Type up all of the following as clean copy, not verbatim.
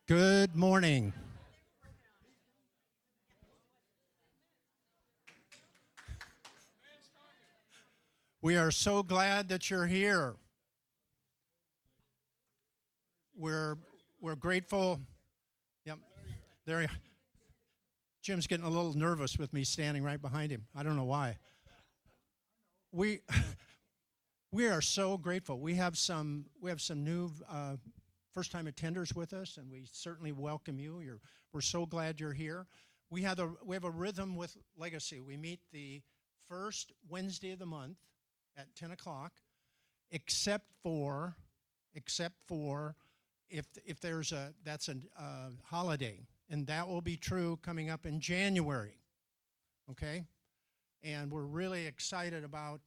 Good morning. We are so glad that you're here. We're we're grateful. Yep. There Jim's getting a little nervous with me standing right behind him. I don't know why. We we are so grateful. We have some new first-time attenders with us, and we certainly welcome you. We're so glad you're here. We have a rhythm with Legacy. We meet the first Wednesday of the month at 10 o'clock, except for if there's a holiday, and that will be true coming up in January. Okay, and we're really excited about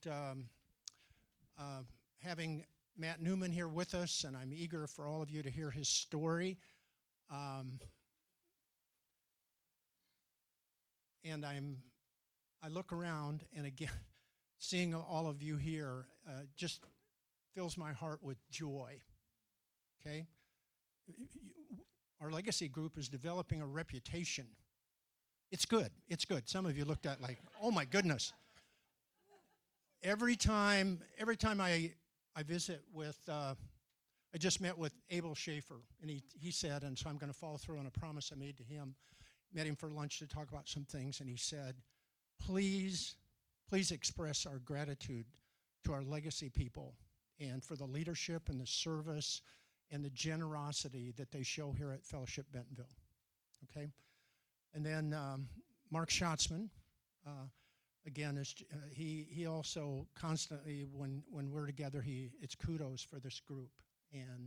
having Matt Newman here with us, and I'm eager for all of you to hear his story. Um, and I look around, and again, seeing all of you here just fills my heart with joy. Okay, our Legacy group is developing a reputation. It's good. It's good. Some of you looked at like, oh my goodness. Every time I visit with, I just met with Abel Schaefer, and he said, and so I'm going to follow through on a promise I made to him. Met him for lunch to talk about some things, and he said, please express our gratitude to our Legacy people and for the leadership and the service and the generosity that they show here at Fellowship Bentonville. Okay? And then Mark Schatzman, again, he also constantly, when we're together, it's kudos for this group. And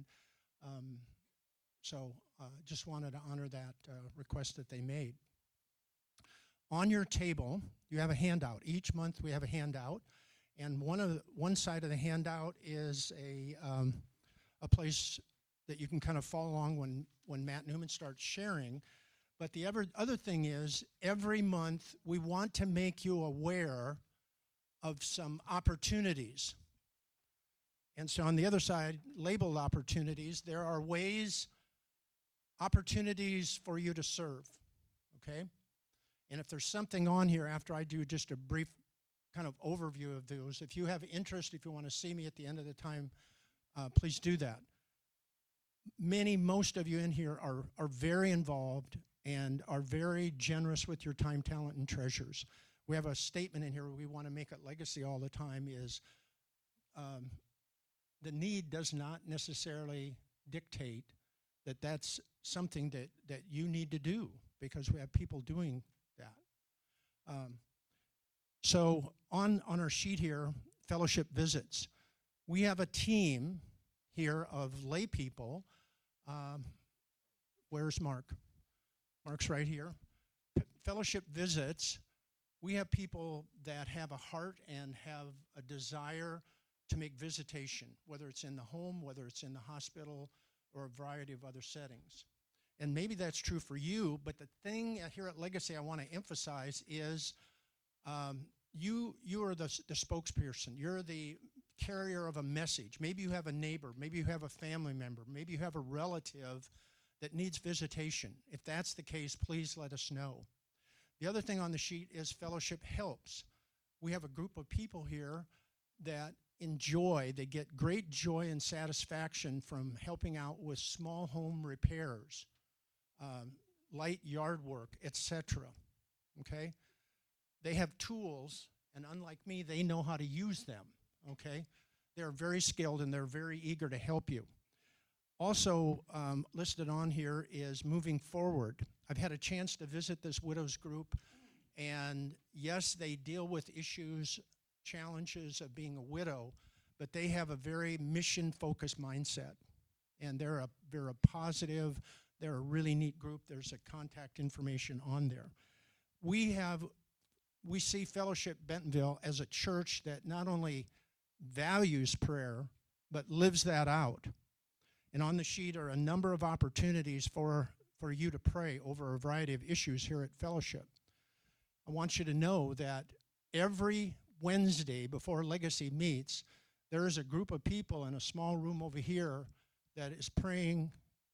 so just wanted to honor that request that they made. On your table, you have a handout. Each month we have a handout, and one side of the handout is a place that you can kind of follow along when Matt Newman starts sharing. But the other thing is, every month we want to make you aware of some opportunities. And so on the other side, labeled opportunities, there are opportunities for you to serve, okay? And if there's something on here after I do just a brief kind of overview of those, if you have interest, if you want to see me at the end of the time, please do that. Most of you in here are very involved and are very generous with your time, talent, and treasures. We have a statement in here we want to make at Legacy all the time is the need does not necessarily dictate that that's something that you need to do, because we have people doing that. So on our sheet here, fellowship visits, we have a team here of lay people. Where's Mark? Mark's right here. Fellowship visits, we have people that have a heart and have a desire to make visitation, whether it's in the home, whether it's in the hospital, or a variety of other settings. And maybe that's true for you, but the thing here at Legacy I want to emphasize is you are the spokesperson. You're the carrier of a message. Maybe you have a neighbor. Maybe you have a family member. Maybe you have a relative that needs visitation. If that's the case, please let us know. The other thing on the sheet is fellowship helps. We have a group of people here that they get great joy and satisfaction from helping out with small home repairs, light yard work, etc. Okay? They have tools, and unlike me, they know how to use them. Okay? They're very skilled and they're very eager to help you. Also listed on here is moving forward. I've had a chance to visit this widows group, and yes, they deal with challenges of being a widow, but they have a very mission-focused mindset, and they're a positive, they're a really neat group. There's a contact information on there. We see Fellowship Bentonville as a church that not only values prayer, but lives that out. And on the sheet are a number of opportunities for you to pray over a variety of issues here at Fellowship. I want you to know that every Wednesday before Legacy meets, there is a group of people in a small room over here that is praying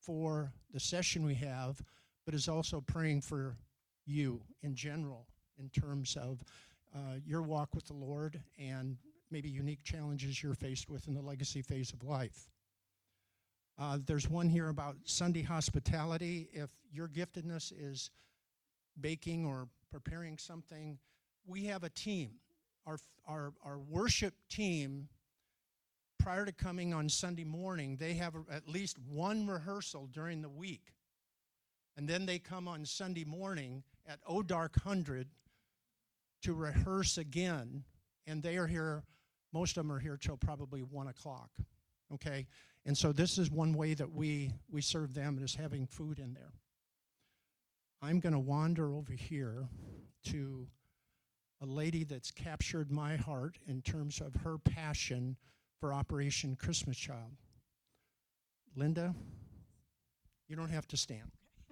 for the session we have, but is also praying for you in general in terms of your walk with the Lord and maybe unique challenges you're faced with in the legacy phase of life. There's one here about Sunday hospitality. If your giftedness is baking or preparing something, we have a team. Our worship team, prior to coming on Sunday morning, they have at least one rehearsal during the week. And then they come on Sunday morning at dark 100 to rehearse again. And they are here, most of them are here till probably 1 o'clock. Okay? And so this is one way that we serve them, is having food in there. I'm going to wander over here to a lady that's captured my heart in terms of her passion for Operation Christmas Child. Linda, you don't have to stand.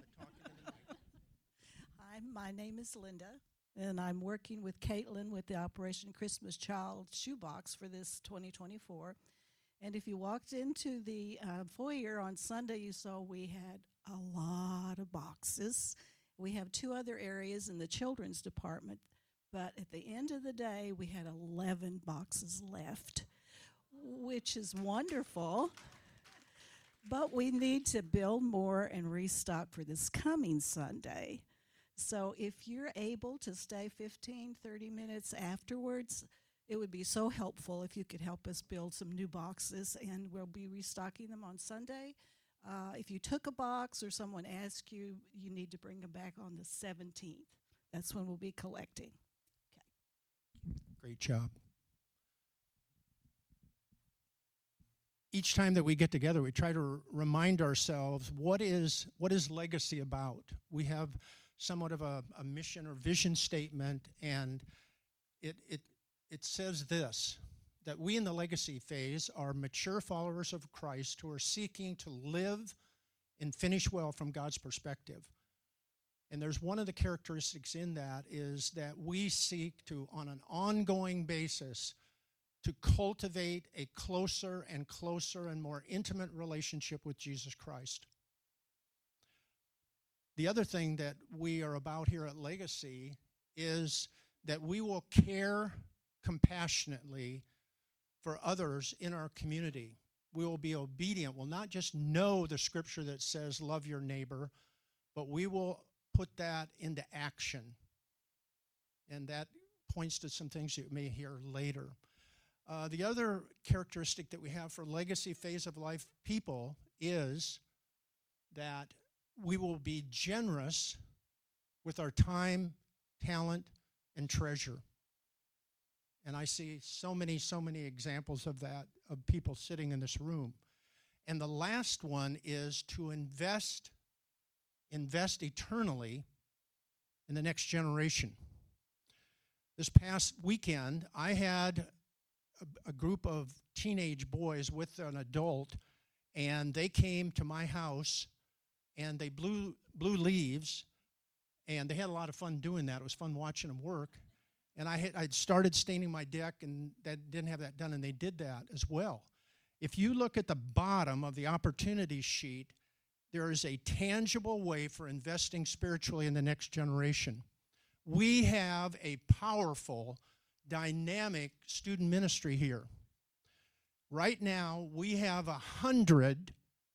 Hi, my name is Linda, and I'm working with Caitlin with the Operation Christmas Child shoebox for this 2024. And if you walked into the foyer on Sunday, you saw we had a lot of boxes. We have 2 other areas in the children's department, but at the end of the day, we had 11 boxes left, which is wonderful. But we need to build more and restock for this coming Sunday. So if you're able to stay 15, 30 minutes afterwards, it would be so helpful if you could help us build some new boxes, and we'll be restocking them on Sunday. If you took a box or someone asked you, you need to bring them back on the 17th. That's when we'll be collecting. Okay. Great job. Each time that we get together, we try to remind ourselves, what is legacy about? We have somewhat of a mission or vision statement, and it says this, that we in the legacy phase are mature followers of Christ who are seeking to live and finish well from God's perspective. And there's one of the characteristics in that is that we seek to, on an ongoing basis, to cultivate a closer and closer and more intimate relationship with Jesus Christ. The other thing that we are about here at Legacy is that we will care compassionately for others in our community. We will be obedient. We'll not just know the scripture that says, love your neighbor, but we will put that into action. And that points to some things you may hear later. The other characteristic that we have for legacy phase of life people is that we will be generous with our time, talent, and treasure. And I see so many examples of that, of people sitting in this room. And the last one is to invest eternally in the next generation. This past weekend, I had a group of teenage boys with an adult, and they came to my house, and they blew leaves, and they had a lot of fun doing that. It was fun watching them work. And I'd started staining my deck, and that didn't have that done, and they did that as well. If you look at the bottom of the opportunity sheet, there is a tangible way for investing spiritually in the next generation. We have a powerful, dynamic student ministry here. Right now, we have 100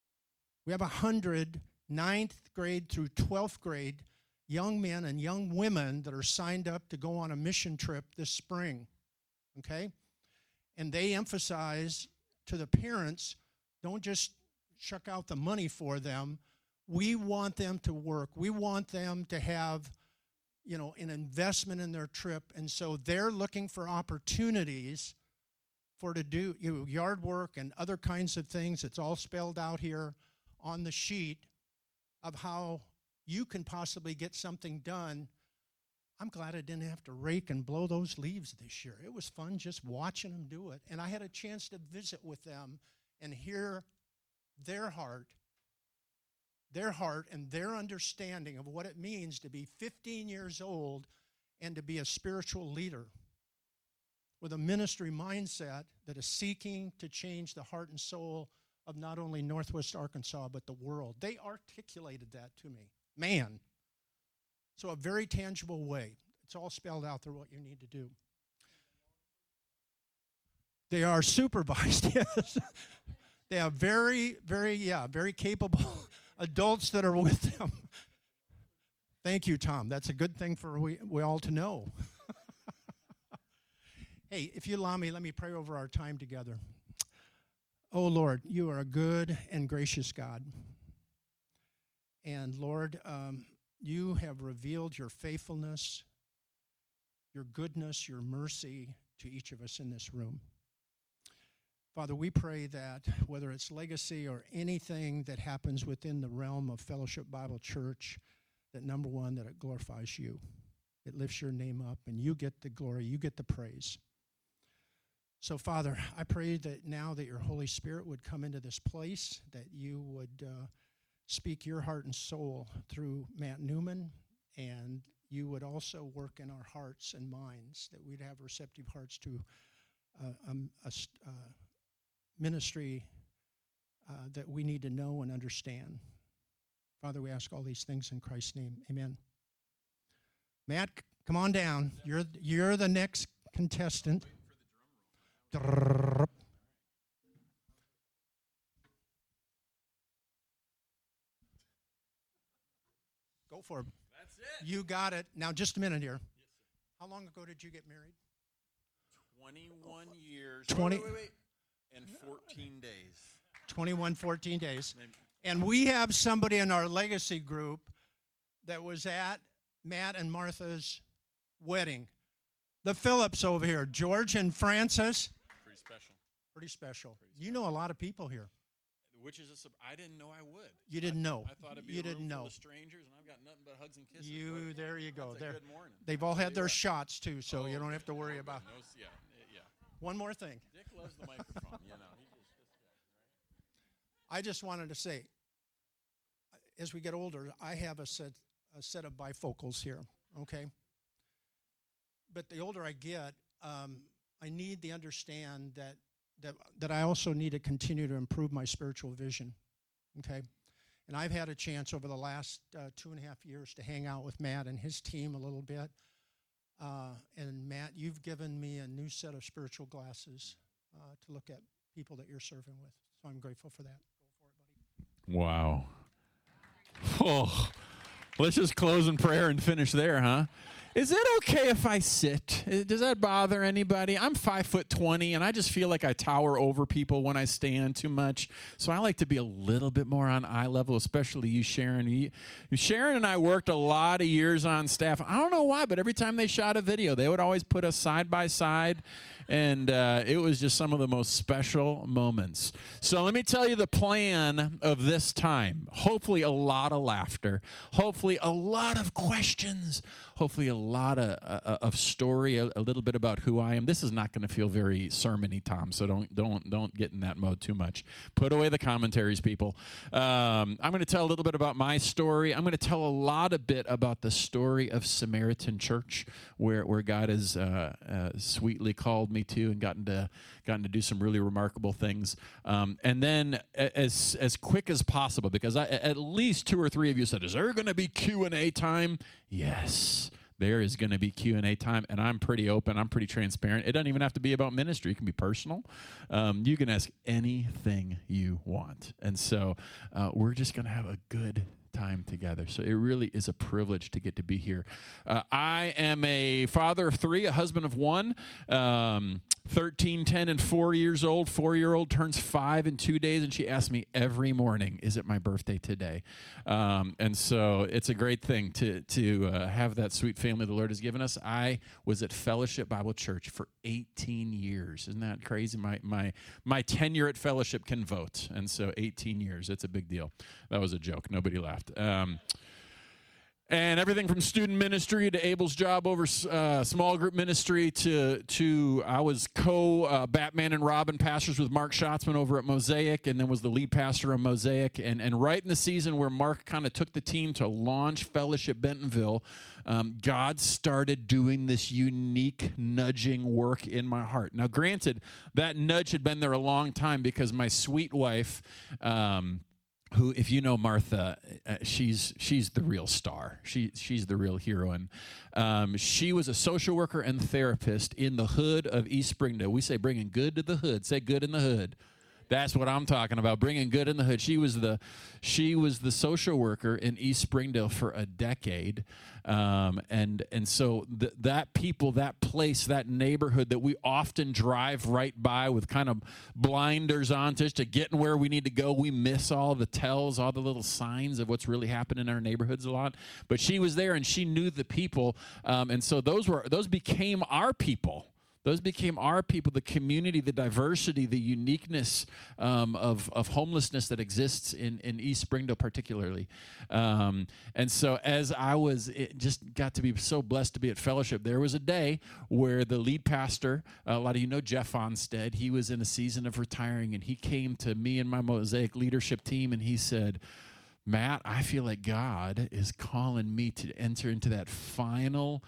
9th grade through 12th grade young men and young women that are signed up to go on a mission trip this spring, okay? And they emphasize to the parents, don't just chuck out the money for them. We want them to work. We want them to have, an investment in their trip. And so they're looking for opportunities to do yard work and other kinds of things. It's all spelled out here on the sheet of how you can possibly get something done. I'm glad I didn't have to rake and blow those leaves this year. It was fun just watching them do it. And I had a chance to visit with them and hear their heart and their understanding of what it means to be 15 years old and to be a spiritual leader with a ministry mindset that is seeking to change the heart and soul of not only Northwest Arkansas, but the world. They articulated that to me. Man. So a very tangible way. It's all spelled out there what you need to do. They are supervised, yes. They have very capable adults that are with them. Thank you, Tom. That's a good thing for we all to know. Hey, if you allow me, let me pray over our time together. Oh, Lord, you are a good and gracious God. And, Lord, you have revealed your faithfulness, your goodness, your mercy to each of us in this room. Father, we pray that whether it's legacy or anything that happens within the realm of Fellowship Bible Church, that number one, that it glorifies you. It lifts your name up, and you get the glory, you get the praise. So, Father, I pray that now that your Holy Spirit would come into this place, that you would speak your heart and soul through Matt Newman, and you would also work in our hearts and minds, that we'd have receptive hearts to a ministry that we need to know and understand. Father, we ask all these things in Christ's name. Amen. Matt, come on down. You're the next contestant. Go for it. That's it. You got it. Now, just a minute here. How long ago did you get married? 21 years. 20 Wait. And 14 days. 14 days. And we have somebody in our legacy group that was at Matt and Martha's wedding. The Phillips over here, George and Francis. Pretty special. You know a lot of people here. Which is I didn't know I would. You didn't know. I thought it'd be a room full of strangers, and I've got nothing but hugs and kisses. There you go. That's a good morning. They've all had their shots too, so you don't have to worry about. Yeah. One more thing. Dick loves the microphone. I just wanted to say, as we get older, I have a set of bifocals here. Okay. But the older I get, I need to understand that I also need to continue to improve my spiritual vision, okay? And I've had a chance over the last 2.5 years to hang out with Matt and his team a little bit. And Matt, you've given me a new set of spiritual glasses to look at people that you're serving with. So I'm grateful for that. Go for it, buddy. Wow. Oh, let's just close in prayer and finish there, huh? Is it okay if I sit? Does that bother anybody? I'm 5'20", and I just feel like I tower over people when I stand too much. So I like to be a little bit more on eye level, especially you, Sharon. Sharon and I worked a lot of years on staff. I don't know why, but every time they shot a video, they would always put us side by side. And it was just some of the most special moments. So let me tell you the plan of this time. Hopefully a lot of laughter. Hopefully a lot of questions. Hopefully a lot of story, a little bit about who I am. This is not going to feel very sermon-y, Tom, so don't get in that mode too much. Put away the commentaries, people. I'm going to tell a little bit about my story. I'm going to tell a bit about the story of Samaritan Church, where God has sweetly called me to and gotten to do some really remarkable things. And then as quick as possible, because at least 2 or 3 of you said, is there going to be Q&A time? Yes, there is going to be Q&A time, and I'm pretty open. I'm pretty transparent. It doesn't even have to be about ministry. It can be personal. You can ask anything you want. And so we're just going to have a good time together. So it really is a privilege to get to be here. I am a father of 3, a husband of 1, 13, 10, and 4 years old. 4-year-old turns 5 in 2 days, and she asks me every morning, is it my birthday today? And so it's a great thing to have that sweet family the Lord has given us. I was at Fellowship Bible Church for 18 years. Isn't that crazy? My tenure at Fellowship can vote, and so 18 years. It's a big deal. That was a joke. Nobody laughed. And everything from student ministry to Abel's job over small group ministry to I was Batman and Robin pastors with Mark Schatzman over at Mosaic, and then was the lead pastor of Mosaic. And right in the season where Mark kind of took the team to launch Fellowship Bentonville, God started doing this unique nudging work in my heart. Now, granted, that nudge had been there a long time because my sweet wife, who, if you know Martha, she's the real star. She's the real heroine. She was a social worker and therapist in the hood of East Springdale. We say bringing good to the hood. Say good in the hood. That's what I'm talking about, bringing good in the hood. She was the social worker in East Springdale for a decade, and so that people, that place, that neighborhood that we often drive right by with kind of blinders on to getting where we need to go. We miss all the tells, all the little signs of what's really happening in our neighborhoods a lot. But she was there, and she knew the people, and so those became our people. Those became our people, the community, the diversity, the uniqueness of homelessness that exists in East Springdale particularly. And so as just got to be so blessed to be at Fellowship, there was a day where the lead pastor, a lot of you know Jeff Onstead, he was in a season of retiring, and he came to me and my Mosaic leadership team, and he said, Matt, I feel like God is calling me to enter into that final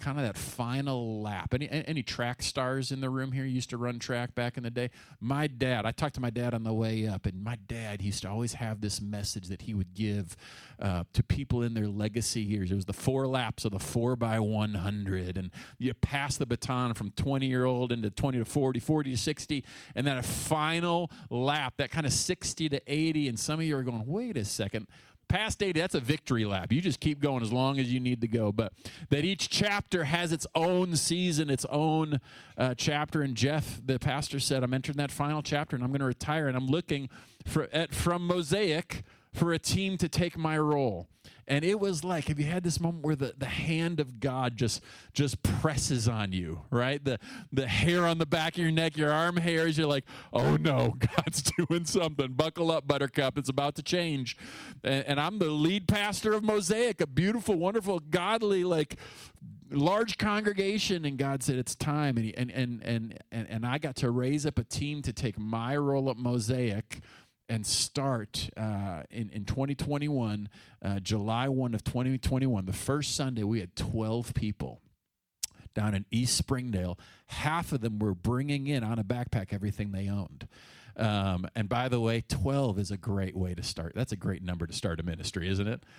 lap. Any track stars in the room here used to run track back in the day? My dad, I talked to my dad on the way up, and my dad used to always have this message that he would give to people in their legacy years. It was the 4 laps of the 4x100, and you pass the baton from 20-year-old into 20 to 40, 40 to 60, and then a final lap, that kind of 60 to 80, and some of you are going, wait a second, past 80, that's a victory lap. You just keep going as long as you need to go. But that each chapter has its own season, its own chapter. And Jeff, the pastor, said, I'm entering that final chapter, and I'm going to retire, and I'm looking from Mosaic for a team to take my role. And it was like, have you had this moment where the hand of God just presses on you, right? The hair on the back of your neck, your arm hairs, you're like, oh no, God's doing something. Buckle up, Buttercup. It's about to change. And I'm the lead pastor of Mosaic, a beautiful, wonderful, godly, large congregation, and God said it's time, and I got to raise up a team to take my role at Mosaic and start in 2021, July 1 of 2021, the first Sunday, we had 12 people down in East Springdale. Half of them were bringing in on a backpack everything they owned. And by the way, 12 is a great way to start. That's a great number to start a ministry, isn't it?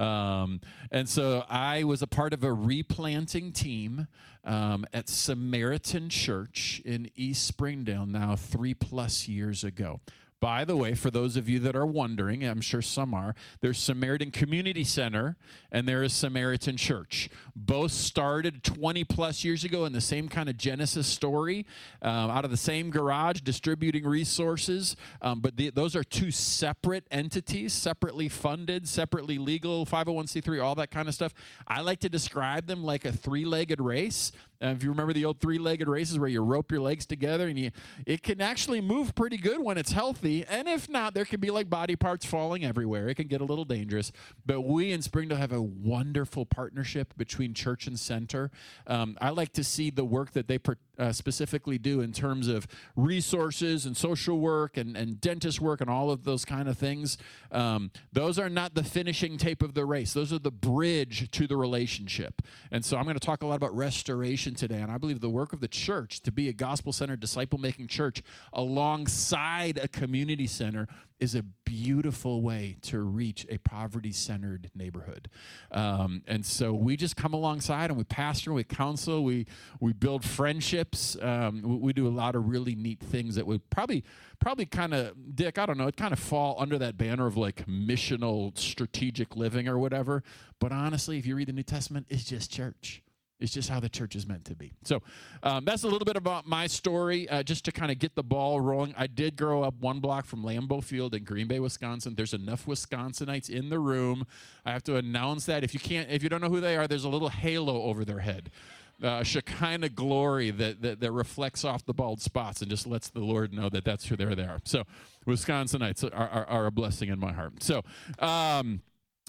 And so I was a part of a replanting team at Samaritan Church in East Springdale now 3+ years ago. By the way, for those of you that are wondering, I'm sure some are, there's Samaritan Community Center and there is Samaritan Church. Both started 20+ years ago in the same kind of Genesis story, out of the same garage, distributing resources. But those are two separate entities, separately funded, separately legal, 501c3, all that kind of stuff. I like to describe them like a 3-legged race. If you remember the old 3-legged races where you rope your legs together, and it can actually move pretty good when it's healthy. And if not, there can be like body parts falling everywhere. It can get a little dangerous. But we in Springdale have a wonderful partnership between church and center. I like to see the work that they specifically do in terms of resources and social work and dentist work and all of those kind of things. Those are not the finishing tape of the race. Those are the bridge to the relationship. And so I'm going to talk a lot about restoration today, and I believe the work of the church to be a gospel-centered, disciple-making church alongside a community center is a beautiful way to reach a poverty-centered neighborhood. And so we just come alongside and we pastor, we counsel, we build friendships. We do a lot of really neat things that would probably kind of, Dick, I don't know, it kind of fall under that banner of like missional strategic living or whatever. But honestly, if you read the New Testament, it's just church. It's just how the church is meant to be. So that's a little bit about my story, just to kind of get the ball rolling. I did grow up 1 block from Lambeau Field in Green Bay, Wisconsin. There's enough Wisconsinites in the room. I have to announce that. If you don't know who they are, there's a little halo over their head. Shekinah glory that reflects off the bald spots and just lets the Lord know that that's who they are. So Wisconsinites are a blessing in my heart. So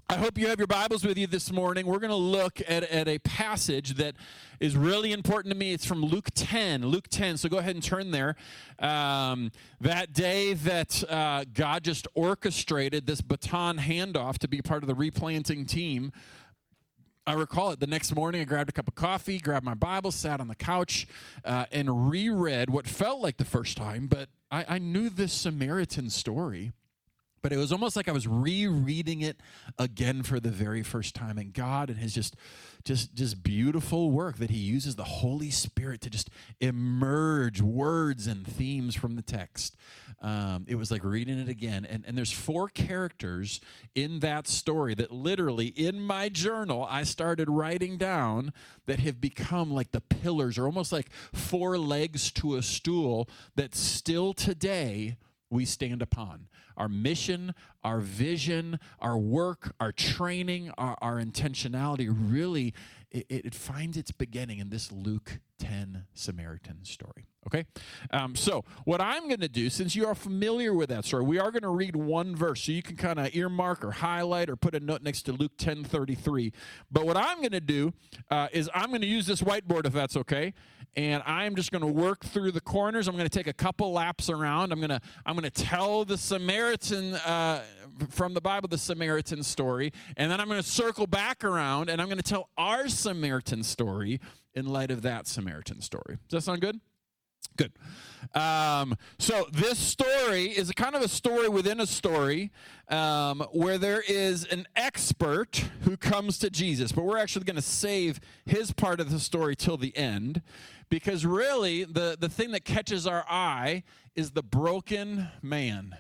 I hope you have your Bibles with you this morning. We're going to look at a passage that is really important to me. It's from Luke 10. Luke 10, so go ahead and turn there. That day that God just orchestrated this baton handoff to be part of the replanting team, I recall it. The next morning, I grabbed a cup of coffee, grabbed my Bible, sat on the couch, and reread what felt like the first time, but I knew this Samaritan story. But it was almost like I was rereading it again for the very first time. And God and his just beautiful work that he uses the Holy Spirit to just emerge words and themes from the text. It was like reading it again. And there's 4 characters in that story that literally in my journal I started writing down that have become like the pillars or almost like 4 legs to a stool that still today we stand upon. Our mission, our vision, our work, our training, our intentionality, really, it finds its beginning in this Luke 10 Samaritan story. Okay? So what I'm going to do, since you are familiar with that story, we are going to read one verse, so you can kind of earmark or highlight or put a note next to Luke 10:33. But what I'm going to do is I'm going to use this whiteboard, if that's okay, and I'm just going to work through the corners. I'm going to take a couple laps around. I'm going to tell the Samaritan from the Bible, the Samaritan story, and then I'm going to circle back around, and I'm going to tell our Samaritan story in light of that Samaritan story. Does that sound good? Good. So this story is a kind of a story within a story where there is an expert who comes to Jesus, but we're actually going to save his part of the story till the end, because really the thing that catches our eye is the broken man.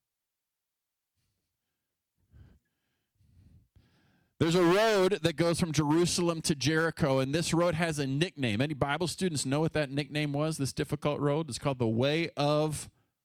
There's a road that goes from Jerusalem to Jericho, and this road has a nickname. Any Bible students know what that nickname was, this difficult road? It's called the Way of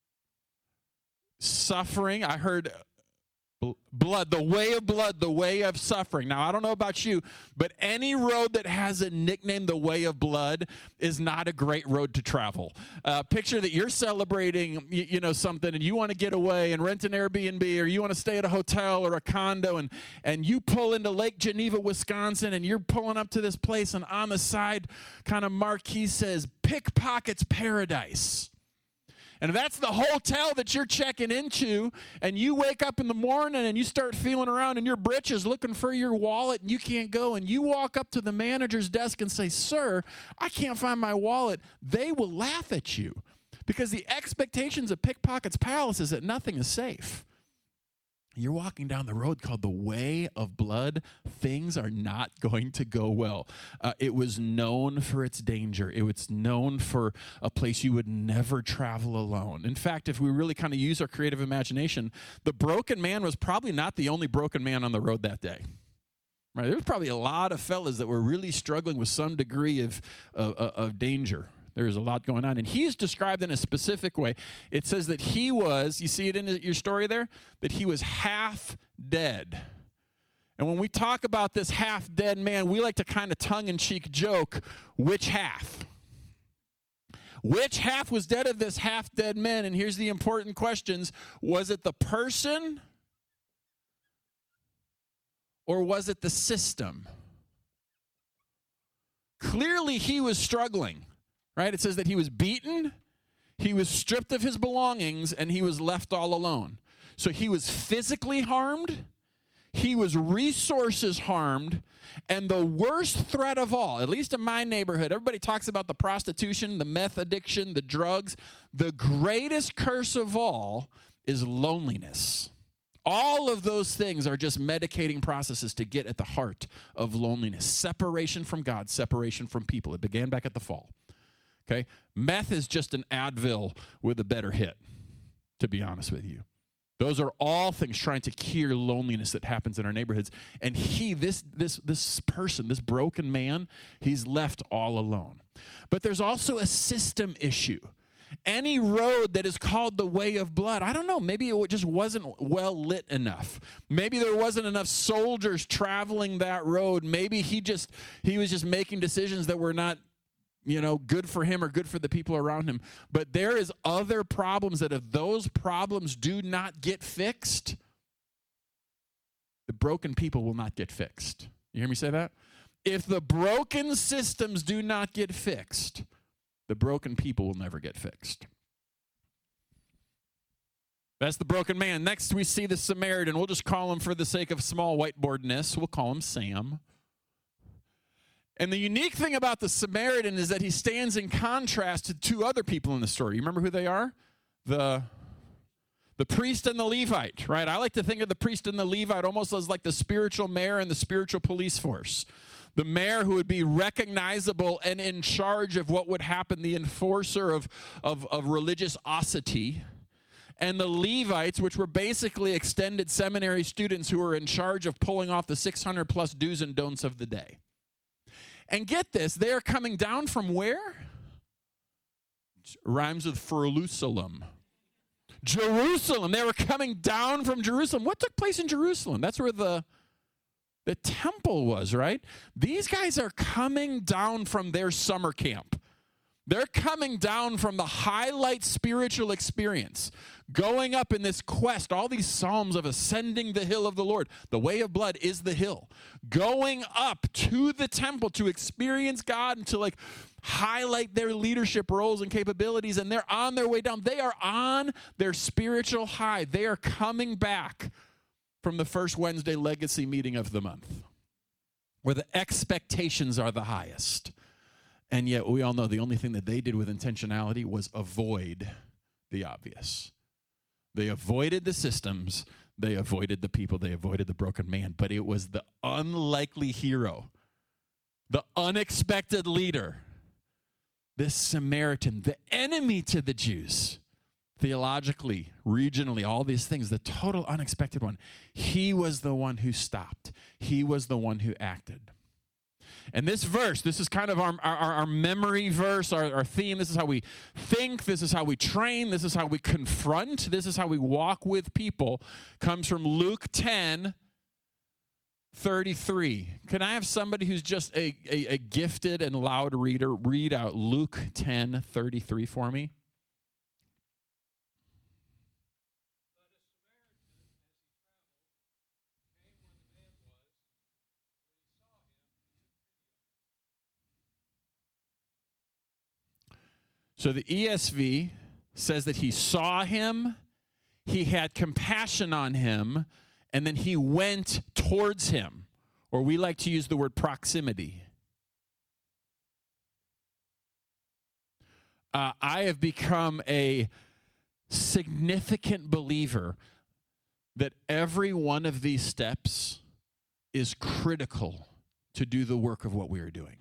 Suffering. I heard blood, the way of blood, the way of suffering. Now, I don't know about you, but any road that has a nickname, the way of blood, is not a great road to travel. Picture that you're celebrating, something, and you want to get away and rent an Airbnb, or you want to stay at a hotel or a condo, and you pull into Lake Geneva, Wisconsin, and you're pulling up to this place, and on the side kind of marquee says, Pickpockets Paradise. And if that's the hotel that you're checking into, and you wake up in the morning and you start feeling around in your britches looking for your wallet and you can't go, and you walk up to the manager's desk and say, "Sir, I can't find my wallet," they will laugh at you, because the expectations of Pickpockets Palace is that nothing is safe. You're walking down the road called the Way of Blood. Things are not going to go well. It was known for its danger. It was known for a place you would never travel alone. In fact, if we really kind of use our creative imagination, the broken man was probably not the only broken man on the road that day. Right? There was probably a lot of fellas that were really struggling with some degree of danger. There's a lot going on. And he's described in a specific way. It says that he was, you see it in your story there, that he was half dead. And when we talk about this half dead man, we like to kind of tongue-in-cheek joke, which half? Which half was dead of this half dead man? And here's the important questions. Was it the person, or was it the system? Clearly he was struggling. Right? It says that he was beaten, he was stripped of his belongings, and he was left all alone. So he was physically harmed, he was resources harmed, and the worst threat of all, at least in my neighborhood, everybody talks about the prostitution, the meth addiction, the drugs. The greatest curse of all is loneliness. All of those things are just medicating processes to get at the heart of loneliness. Separation from God, separation from people. It began back at the fall. Okay, meth is just an Advil with a better hit, to be honest with you. Those are all things trying to cure loneliness that happens in our neighborhoods. And this person, this broken man, he's left all alone. But there's also a system issue. Any road that is called the Way of Blood, I don't know, maybe it just wasn't well lit enough. Maybe there wasn't enough soldiers traveling that road. Maybe he was just making decisions that were not good for him or good for the people around him. But there is other problems that if those problems do not get fixed, the broken people will not get fixed. You hear me say that? If the broken systems do not get fixed, the broken people will never get fixed. That's the broken man. Next, we see the Samaritan. We'll just call him, for the sake of small whiteboardness, we'll call him Sam. And the unique thing about the Samaritan is that he stands in contrast to two other people in the story. You remember who they are? The priest and the Levite, right? I like to think of the priest and the Levite almost as like the spiritual mayor and the spiritual police force. The mayor, who would be recognizable and in charge of what would happen, the enforcer of religious osity. And the Levites, which were basically extended seminary students who were in charge of pulling off the 600 plus do's and don'ts of the day. And get this, they are coming down from where? Rhymes with Jerusalem. Jerusalem. They were coming down from Jerusalem. What took place in Jerusalem? That's where the temple was, right? These guys are coming down from their summer camp. They're coming down from the highlight spiritual experience, going up in this quest, all these psalms of ascending the hill of the Lord. The way of blood is the hill. Going up to the temple to experience God and to like highlight their leadership roles and capabilities, and they're on their way down. They are on their spiritual high. They are coming back from the first Wednesday legacy meeting of the month, where the expectations are the highest. And yet we all know the only thing that they did with intentionality was avoid the obvious. They avoided the systems. They avoided the people. They avoided the broken man. But it was the unlikely hero, the unexpected leader, this Samaritan, the enemy to the Jews, theologically, regionally, all these things, the total unexpected one. He was the one who stopped. He was the one who acted. And this verse, this is kind of our memory verse, our theme. This is how we think. This is how we train. This is how we confront. This is how we walk with people. Comes from Luke 10:33. Can I have somebody who's just a gifted and loud reader read out Luke 10:33 for me? So the ESV says that he saw him, he had compassion on him, and then he went towards him. Or we like to use the word proximity. I have become a significant believer that every one of these steps is critical to do the work of what we are doing.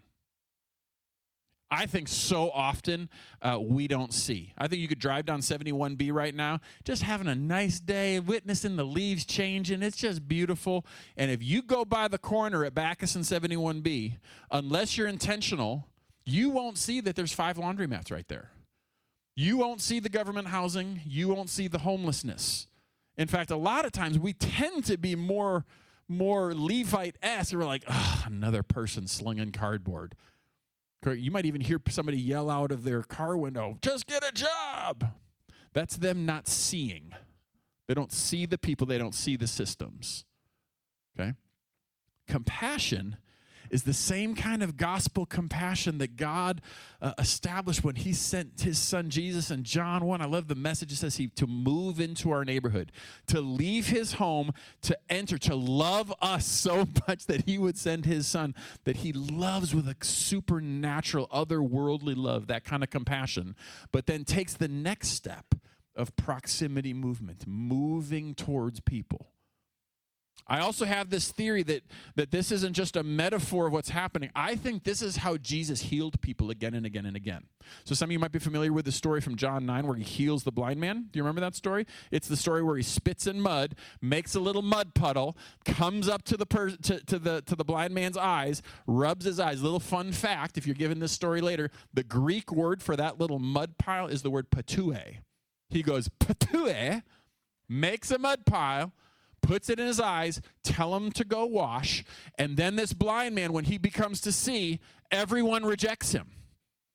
I think so often we don't see. I think you could drive down 71B right now, just having a nice day, witnessing the leaves changing. It's just beautiful. And if you go by the corner at Bacchus and 71B, unless you're intentional, you won't see that there's 5 laundromats right there. You won't see the government housing. You won't see the homelessness. In fact, a lot of times we tend to be more Levite-esque. We're like, another person slinging cardboard. You might even hear somebody yell out of their car window, just get a job. That's them not seeing. They don't see the people. They don't see the systems. Okay? Compassion is the same kind of gospel compassion that God established when he sent his son Jesus in John 1. I love the message. It says to move into our neighborhood, to leave his home, to enter, to love us so much that he would send his son, that he loves with a supernatural, otherworldly love, that kind of compassion, but then takes the next step of proximity movement, moving towards people. I also have this theory that this isn't just a metaphor of what's happening. I think this is how Jesus healed people again and again and again. So some of you might be familiar with the story from John 9 where he heals the blind man. Do you remember that story? It's the story where he spits in mud, makes a little mud puddle, comes up to the blind man's eyes, rubs his eyes. Little fun fact, if you're given this story later, the Greek word for that little mud pile is the word patoué. He goes, patoué, makes a mud pile, puts it in his eyes, tell him to go wash, and then this blind man, when he becomes to see, everyone rejects him.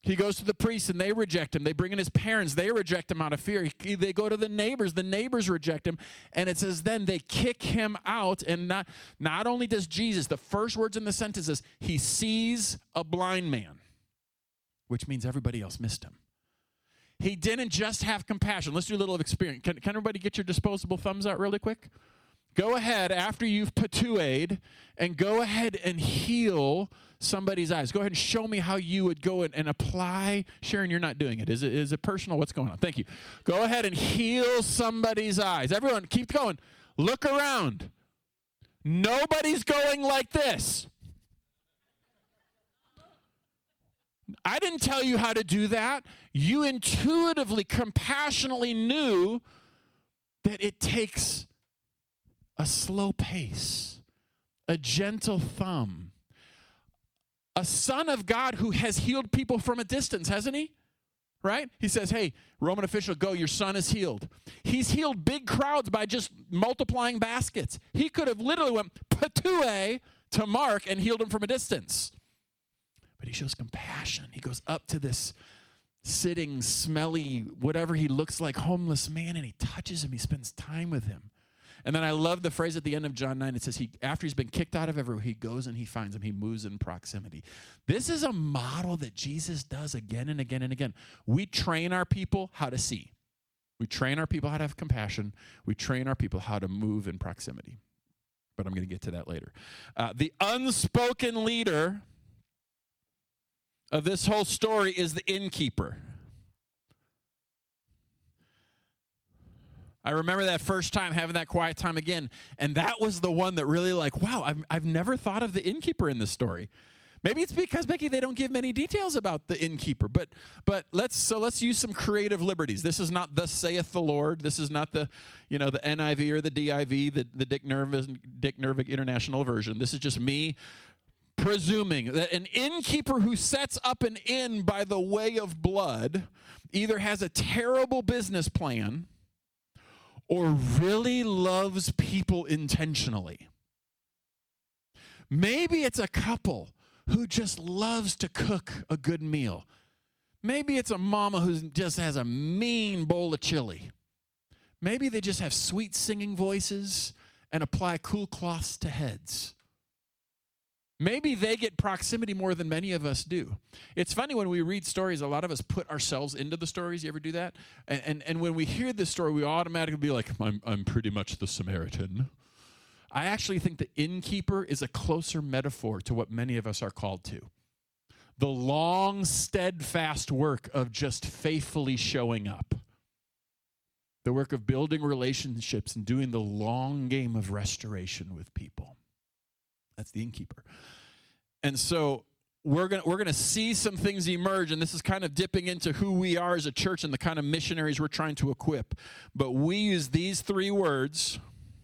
He goes to the priests, and they reject him. They bring in his parents. They reject him out of fear. They go to the neighbors. The neighbors reject him. And it says then they kick him out. And not only does Jesus, the first words in the sentence is, he sees a blind man, which means everybody else missed him. He didn't just have compassion. Let's do a little experience. Can everybody get your disposable thumbs out really quick? Go ahead after you've patooed and go ahead and heal somebody's eyes. Go ahead and show me how you would go and apply. Sharon, you're not doing it. Is it personal? What's going on? Thank you. Go ahead and heal somebody's eyes. Everyone, keep going. Look around. Nobody's going like this. I didn't tell you how to do that. You intuitively, compassionately knew that it takes a slow pace, a gentle thumb, a son of God who has healed people from a distance, hasn't he? Right? He says, hey, Roman official, go, your son is healed. He's healed big crowds by just multiplying baskets. He could have literally went patoué to Mark and healed him from a distance. But he shows compassion. He goes up to this sitting, smelly, whatever he looks like, homeless man, and he touches him. He spends time with him. And then I love the phrase at the end of John 9. It says, after he's been kicked out of everywhere, he goes and he finds him. He moves in proximity. This is a model that Jesus does again and again and again. We train our people how to see. We train our people how to have compassion. We train our people how to move in proximity. But I'm going to get to that later. The unspoken leader of this whole story is the innkeeper. I remember that first time having that quiet time again, and that was the one that really wow, I've never thought of the innkeeper in this story. Maybe it's because, Becky, they don't give many details about the innkeeper, but let's use some creative liberties. This is not thus saith the Lord. This is not the NIV or the DIV, the Dick Nervig International Version. This is just me presuming that an innkeeper who sets up an inn by the way of blood either has a terrible business plan or really loves people intentionally. Maybe it's a couple who just loves to cook a good meal. Maybe it's a mama who just has a mean bowl of chili. Maybe they just have sweet singing voices and apply cool cloths to heads. Maybe they get proximity more than many of us do. It's funny when we read stories, a lot of us put ourselves into the stories. You ever do that? And when we hear this story, we automatically be like, I'm pretty much the Samaritan. I actually think the innkeeper is a closer metaphor to what many of us are called to. The long, steadfast work of just faithfully showing up. The work of building relationships and doing the long game of restoration with people. That's the innkeeper. And so we're gonna see some things emerge, and this is kind of dipping into who we are as a church and the kind of missionaries we're trying to equip. But we use these three words: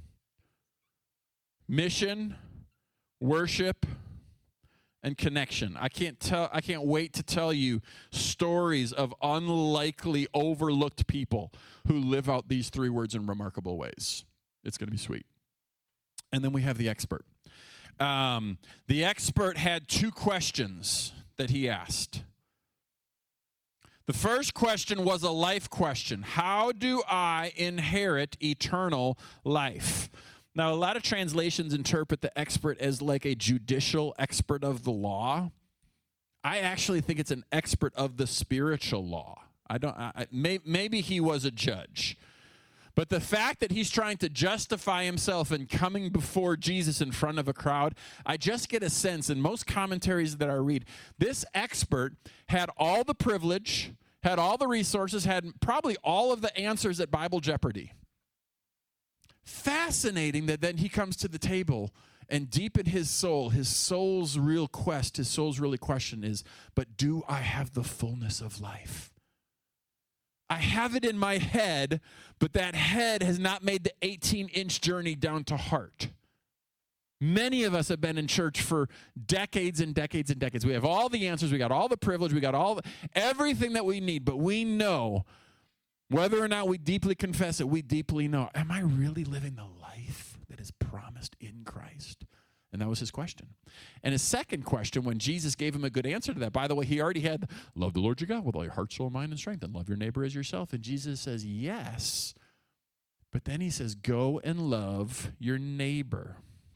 mission, worship, and connection. I can't wait to tell you stories of unlikely overlooked people who live out these three words in remarkable ways. It's going to be sweet. And then we have the expert. The expert had two questions that he asked. The first question was a life question. How do I inherit eternal life? Now, a lot of translations interpret the expert as like a judicial expert of the law. I actually think it's an expert of the spiritual law. Maybe he was a judge. But the fact that he's trying to justify himself and coming before Jesus in front of a crowd, I just get a sense, in most commentaries that I read, this expert had all the privilege, had all the resources, had probably all of the answers at Bible Jeopardy. Fascinating that then he comes to the table and deep in his soul's real quest, his soul's really question is, but do I have the fullness of life? I have it in my head, but that head has not made the 18-inch journey down to heart. Many of us have been in church for decades and decades and decades. We have all the answers. We got all the privilege. We got everything that we need, but we know, whether or not we deeply confess it, we deeply know, am I really living the life that is promised in Christ? And that was his question. And his second question, when Jesus gave him a good answer to that, by the way, he already had, love the Lord your God with all your heart, soul, mind, and strength, and love your neighbor as yourself. And Jesus says, yes. But then he says, go and love your neighbor.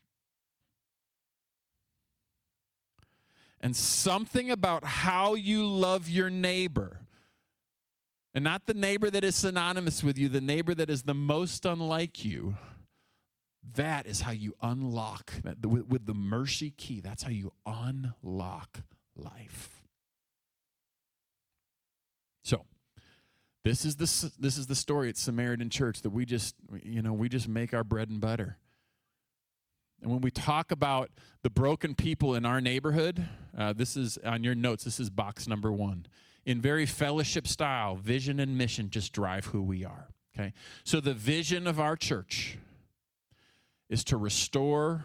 And something about how you love your neighbor, and not the neighbor that is synonymous with you, the neighbor that is the most unlike you, that is how you unlock, with the mercy key, that's how you unlock life. So, this is the story at Samaritan Church that we just make our bread and butter. And when we talk about the broken people in our neighborhood, this is on your notes, this is box number 1. In very fellowship style, vision and mission just drive who we are, okay? So the vision of our church is to restore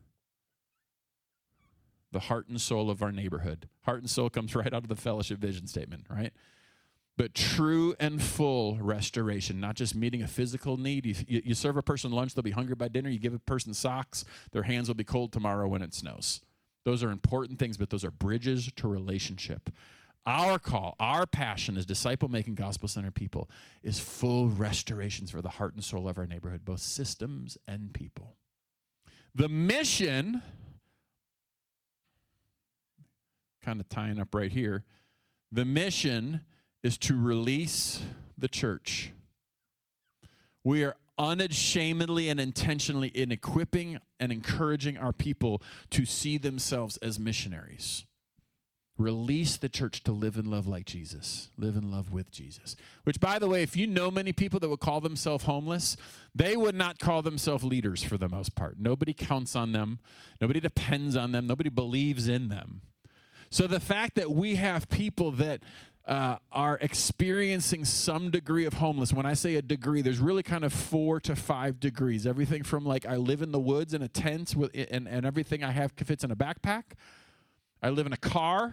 the heart and soul of our neighborhood. Heart and soul comes right out of the fellowship vision statement, right? But true and full restoration, not just meeting a physical need. You serve a person lunch, they'll be hungry by dinner. You give a person socks, their hands will be cold tomorrow when it snows. Those are important things, but those are bridges to relationship. Our call, our passion as disciple-making, gospel-centered people is full restorations for the heart and soul of our neighborhood, both systems and people. The mission, kind of tying up right here, the mission is to release the church. We are unashamedly and intentionally in equipping and encouraging our people to see themselves as missionaries. Release the church to live and love like Jesus. Live and love with Jesus. Which, by the way, if you know many people that would call themselves homeless, they would not call themselves leaders for the most part. Nobody counts on them. Nobody depends on them. Nobody believes in them. So the fact that we have people that are experiencing some degree of homeless. When I say a degree, there's really kind of 4 to 5 degrees. Everything from like I live in the woods in a tent and everything I have fits in a backpack. I live in a car.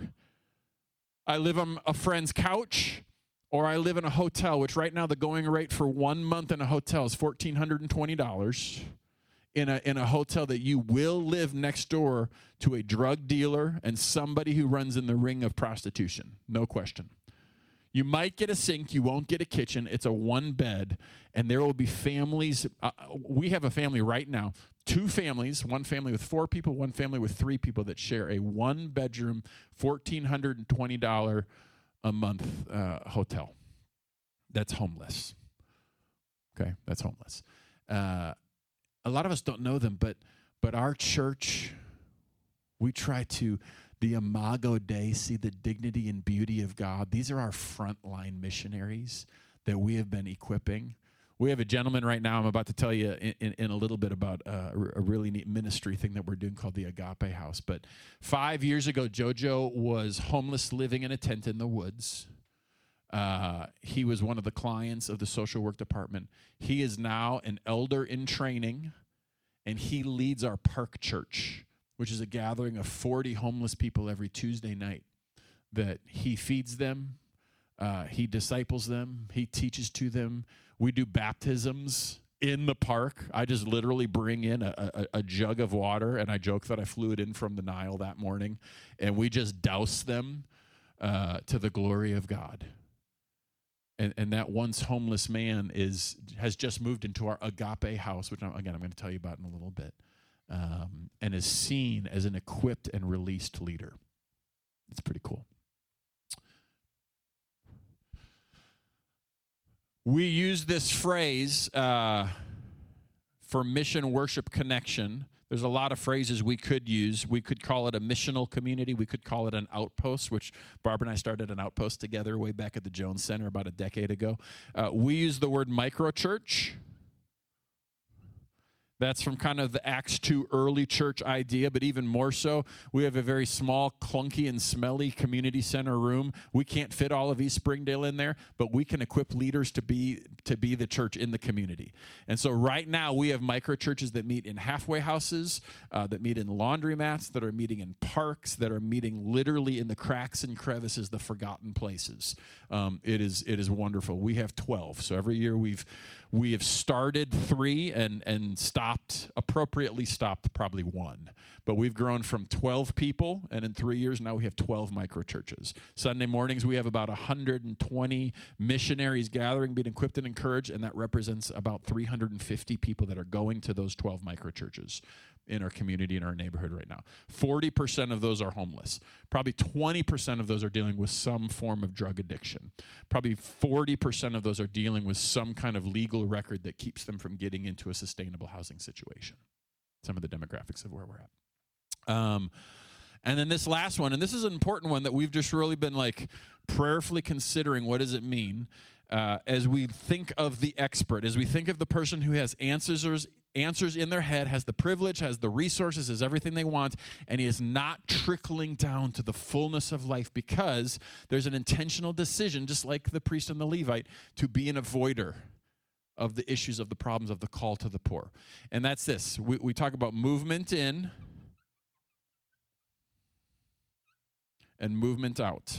I live on a friend's couch. Or I live in a hotel, which right now the going rate for 1 month in a hotel is $1,420. In a hotel that you will live next door to a drug dealer and somebody who runs in the ring of prostitution. No question. You might get a sink. You won't get a kitchen. It's a 1 bed, and there will be families. We have a family right now, 2 families, 1 family with 4 people, 1 family with 3 people that share a 1-bedroom, $1,420 a month hotel. That's homeless. Okay, that's homeless. A lot of us don't know them, but our church, we try to, the Imago Dei, see the dignity and beauty of God. These are our frontline missionaries that we have been equipping. We have a gentleman right now, I'm about to tell you in a little bit about a really neat ministry thing that we're doing called the Agape House. But 5 years ago, Jojo was homeless, living in a tent in the woods. He was one of the clients of the social work department. He is now an elder in training, and he leads our park church, which is a gathering of 40 homeless people every Tuesday night that he feeds them, he disciples them, he teaches to them. We do baptisms in the park. I just literally bring in a jug of water, and I joke that I flew it in from the Nile that morning, and we just douse them to the glory of God. And that once homeless man has just moved into our Agape House, which, again, I'm going to tell you about in a little bit, and is seen as an equipped and released leader. It's pretty cool. We use this phrase for mission, worship, connection. There's a lot of phrases we could use. We could call it a missional community. We could call it an outpost, which Barbara and I started an outpost together way back at the Jones Center about a decade ago. We use the word microchurch. That's from kind of the Acts 2 early church idea, but even more so, we have a very small, clunky, and smelly community center room. We can't fit all of East Springdale in there, but we can equip leaders to be the church in the community. And so right now, we have microchurches that meet in halfway houses, that meet in laundromats, that are meeting in parks, that are meeting literally in the cracks and crevices, the forgotten places. It is wonderful. We have 12. So every year we have started 3 and stopped appropriately stopped probably one. But we've grown from 12 people, and in 3 years now we have 12 micro churches. Sunday mornings we have about 120 missionaries gathering, being equipped and encouraged, and that represents about 350 people that are going to those 12 micro churches in our community, in our neighborhood right now. 40% of those are homeless. Probably 20% of those are dealing with some form of drug addiction. Probably 40% of those are dealing with some kind of legal record that keeps them from getting into a sustainable housing situation. Some of the demographics of where we're at. And then this last one, and this is an important one that we've just really been like prayerfully considering, what does it mean? As we think of the expert, as we think of the person who has answers in their head, has the privilege, has the resources, has everything they want, and he is not trickling down to the fullness of life because there's an intentional decision, just like the priest and the Levite, to be an avoider of the issues, of the problems, of the call to the poor. And that's this. We talk about movement in and movement out.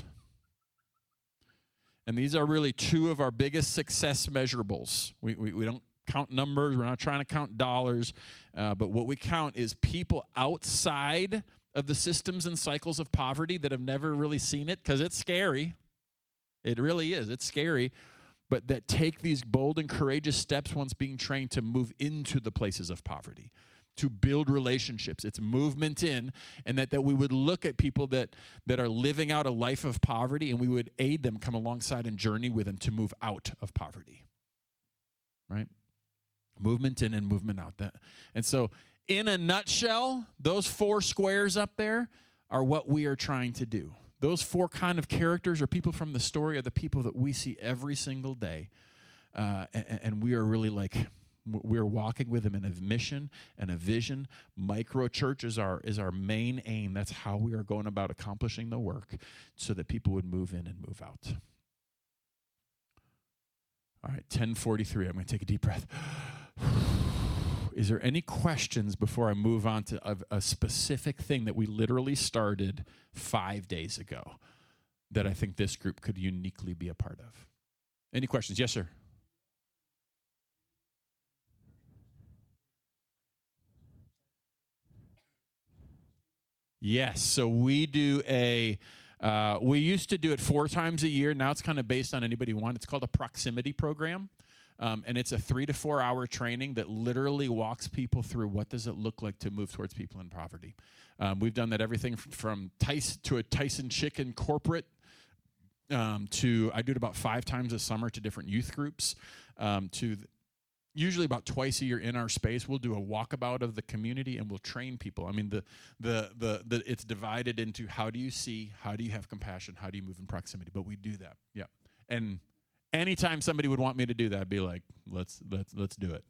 And these are really two of our biggest success measurables. We don't count numbers. We're not trying to count dollars. But what we count is people outside of the systems and cycles of poverty that have never really seen it, because it's scary. It really is. It's scary. But that take these bold and courageous steps once being trained to move into the places of poverty, to build relationships. It's movement in, and that we would look at people that are living out a life of poverty, and we would aid them, come alongside and journey with them to move out of poverty. Right? Movement in and movement out. And so, in a nutshell, those 4 squares up there are what we are trying to do. Those 4 kind of characters or people from the story are the people that we see every single day. And we are really like, we're walking with them in a mission and a vision. Micro church is our main aim. That's how we are going about accomplishing the work, so that people would move in and move out. All right, 10:43. I'm going to take a deep breath. Is there any questions before I move on to a specific thing that we literally started 5 days ago that I think this group could uniquely be a part of? Any questions? Yes, sir. Yes, so we do we used to do it 4 times a year. Now it's kind of based on anybody who wants. It's called a proximity program. And it's a 3 to 4 hour training that literally walks people through what does it look like to move towards people in poverty. We've done that everything from to a Tyson Chicken corporate to I do it about 5 times a summer to different youth groups to usually about twice a year in our space. We'll do a walkabout of the community and we'll train people. I mean, it's divided into how do you see, how do you have compassion, how do you move in proximity. But we do that, yeah. And anytime somebody would want me to do that, I'd be like, let's do it.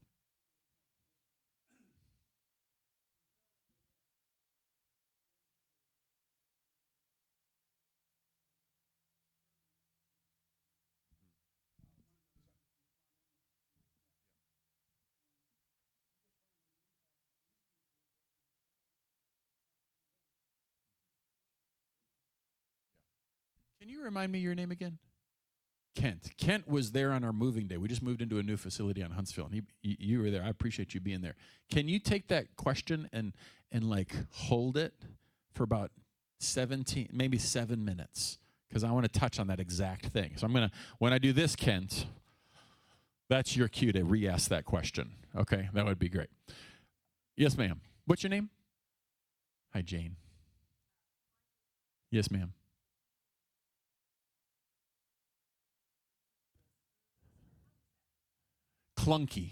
Can you remind me your name again? Kent. Kent was there on our moving day. We just moved into a new facility on Huntsville, and you were there. I appreciate you being there. Can you take that question and like hold it for about 7 minutes? Because I want to touch on that exact thing. So when I do this, Kent, that's your cue to re-ask that question. Okay, that would be great. Yes, ma'am. What's your name? Hi, Jane. Yes, ma'am. Clunky.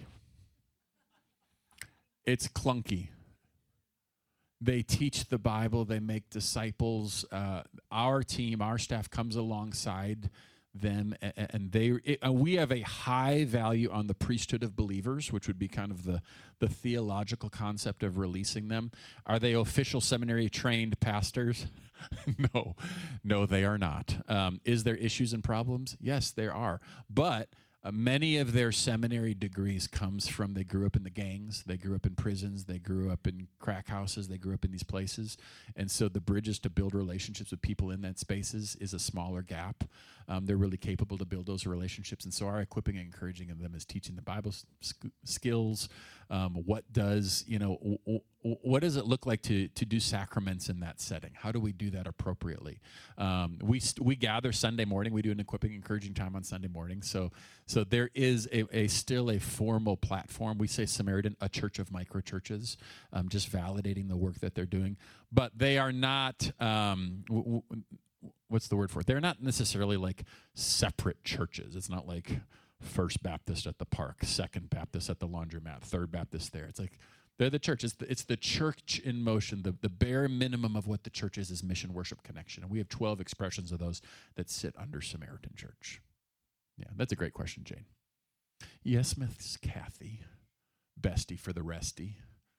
It's clunky. They teach the Bible. They make disciples. Our team, our staff comes alongside them, and we have a high value on the priesthood of believers, which would be kind of the theological concept of releasing them. Are they official seminary trained pastors? No, they are not. Is there issues and problems? Yes, there are. But Many of their seminary degrees comes from they grew up in the gangs, they grew up in prisons, they grew up in crack houses, they grew up in these places. And so the bridges to build relationships with people in that spaces is a smaller gap. They're really capable to build those relationships. And so our equipping and encouraging of them is teaching the Bible skills. What does it look like to do sacraments in that setting? How do we do that appropriately? We gather Sunday morning. We do an equipping, encouraging time on Sunday morning. So there is still a formal platform. We say Samaritan, a church of microchurches, just validating the work that they're doing. But they are not, what's the word for it? They're not necessarily like separate churches. It's not like First Baptist at the park, Second Baptist at the laundromat, Third Baptist there. It's like they're the church. It's the church in motion. The bare minimum of what the church is mission, worship, connection. And we have 12 expressions of those that sit under Samaritan Church. Yeah, that's a great question, Jane. Yes, Miss Kathy. Bestie for the restie.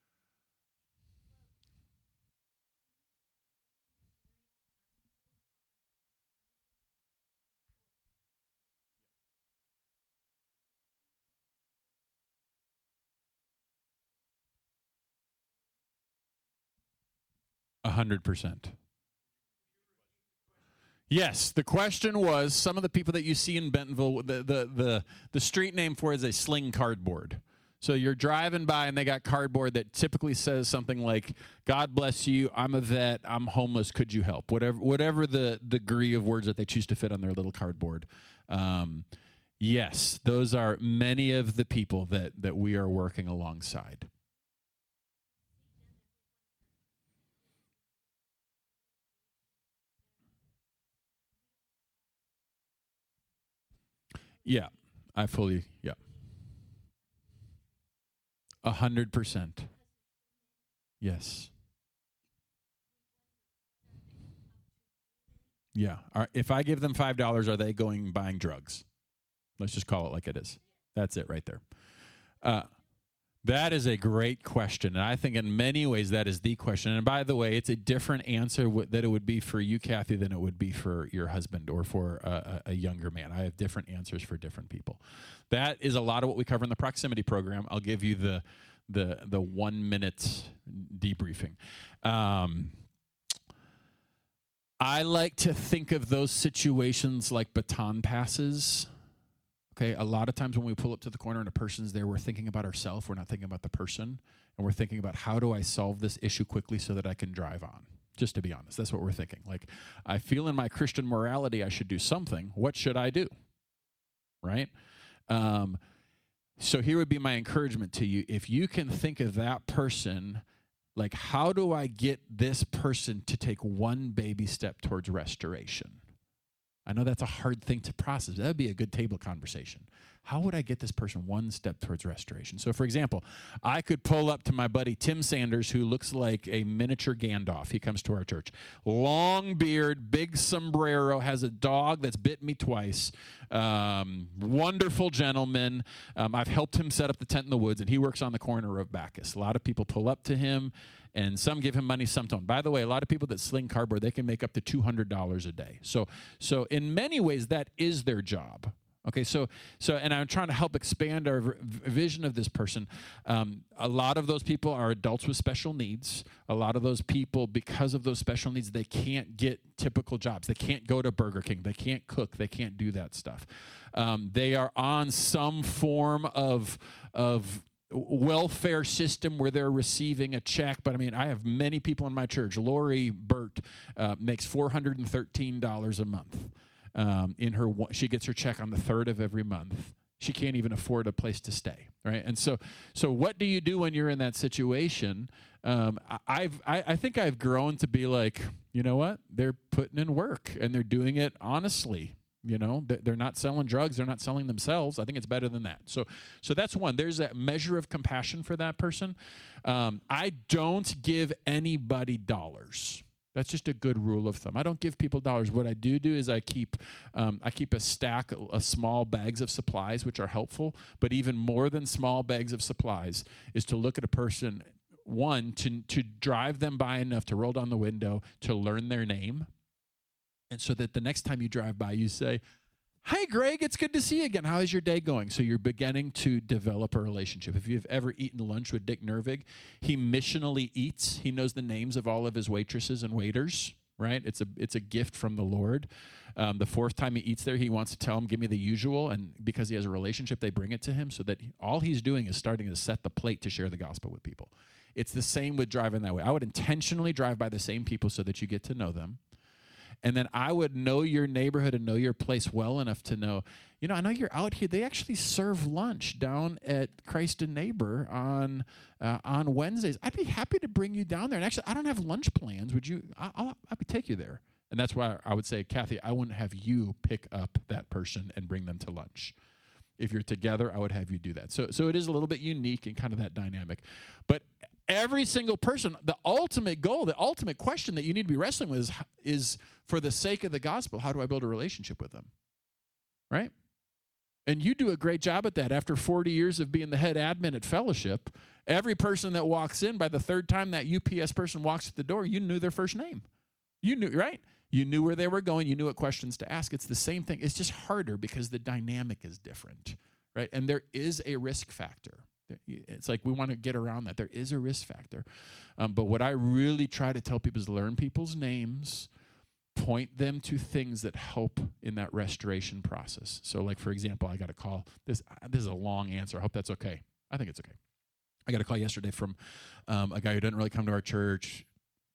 $100%. Yes, the question was some of the people that you see in Bentonville, the street name for it is a sling cardboard. So you're driving by and they got cardboard that typically says something like, God bless you, I'm a vet, I'm homeless, could you help? Whatever the degree of words that they choose to fit on their little cardboard. Yes, those are many of the people that we are working alongside. Yeah, I fully, yeah. 100%. Yes. Yeah. If I give them $5, are they going and buying drugs? Let's just call it like it is. That's it right there. That is a great question, and I think in many ways that is the question. And by the way, it's a different answer that it would be for you, Kathy, than it would be for your husband or for a younger man. I have different answers for different people. That is a lot of what we cover in the proximity program. I'll give you the 1 minute debriefing. I like to think of those situations like baton passes. Okay, a lot of times when we pull up to the corner and a person's there, we're thinking about ourselves. We're not thinking about the person. And we're thinking about how do I solve this issue quickly so that I can drive on. Just to be honest, that's what we're thinking. Like, I feel in my Christian morality I should do something. What should I do? Right? So here would be my encouragement to you. If you can think of that person, like, how do I get this person to take one baby step towards restoration? I know that's a hard thing to process. That would be a good table conversation. How would I get this person one step towards restoration? So, for example, I could pull up to my buddy Tim Sanders, who looks like a miniature Gandalf. He comes to our church. Long beard, big sombrero, has a dog that's bit me twice. Wonderful gentleman. I've helped him set up the tent in the woods, and he works on the corner of Bacchus. A lot of people pull up to him, and some give him money, some don't. By the way, a lot of people that sling cardboard, they can make up to $200 a day. So in many ways, that is their job. Okay, so, and I'm trying to help expand our vision of this person. A lot of those people are adults with special needs. A lot of those people, because of those special needs, they can't get typical jobs. They can't go to Burger King. They can't cook. They can't do that stuff. They are on some form of welfare system where they're receiving a check. But I mean, I have many people in my church. Lori Burt makes $413 a month. She gets her check on the 3rd of every month. She can't even afford a place to stay, right? And so what do you do when you're in that situation? I think I've grown to be like, you know what? They're putting in work and they're doing it honestly. You know, they're not selling drugs. They're not selling themselves. I think it's better than that. So that's one. There's that measure of compassion for that person. I don't give anybody dollars. That's just a good rule of thumb. I don't give people dollars. What I do is I keep a stack of small bags of supplies, which are helpful. But even more than small bags of supplies is to look at a person, one, to drive them by enough to roll down the window, to learn their name. And so that the next time you drive by, you say, Hi, Greg, it's good to see you again. How is your day going? So you're beginning to develop a relationship. If you've ever eaten lunch with Dick Nervig, he missionally eats. He knows the names of all of his waitresses and waiters, right? It's a gift from the Lord. The fourth time he eats there, he wants to tell them, give me the usual. And because he has a relationship, they bring it to him so that all he's doing is starting to set the plate to share the gospel with people. It's the same with driving that way. I would intentionally drive by the same people so that you get to know them. And then I would know your neighborhood and know your place well enough to know, I know you're out here. They actually serve lunch down at Christ and Neighbor on Wednesdays. I'd be happy to bring you down there. And actually, I don't have lunch plans. Would you? I'll take you there. And that's why I would say, Kathy, I wouldn't have you pick up that person and bring them to lunch. If you're together, I would have you do that. So it is a little bit unique and kind of that dynamic. But every single person, the ultimate goal, the ultimate question that you need to be wrestling with is for the sake of the gospel, how do I build a relationship with them? Right? And you do a great job at that. After 40 years of being the head admin at Fellowship, every person that walks in, by the third time that UPS person walks at the door, you knew their first name. You knew, right? You knew where they were going. You knew what questions to ask. It's the same thing. It's just harder because the dynamic is different, right? And there is a risk factor. It's like we want to get around that. There is a risk factor. But what I really try to tell people is learn people's names, point them to things that help in that restoration process. So like, for example, I got a call. This is a long answer. I hope that's okay. I think it's okay. I got a call yesterday from a guy who doesn't really come to our church,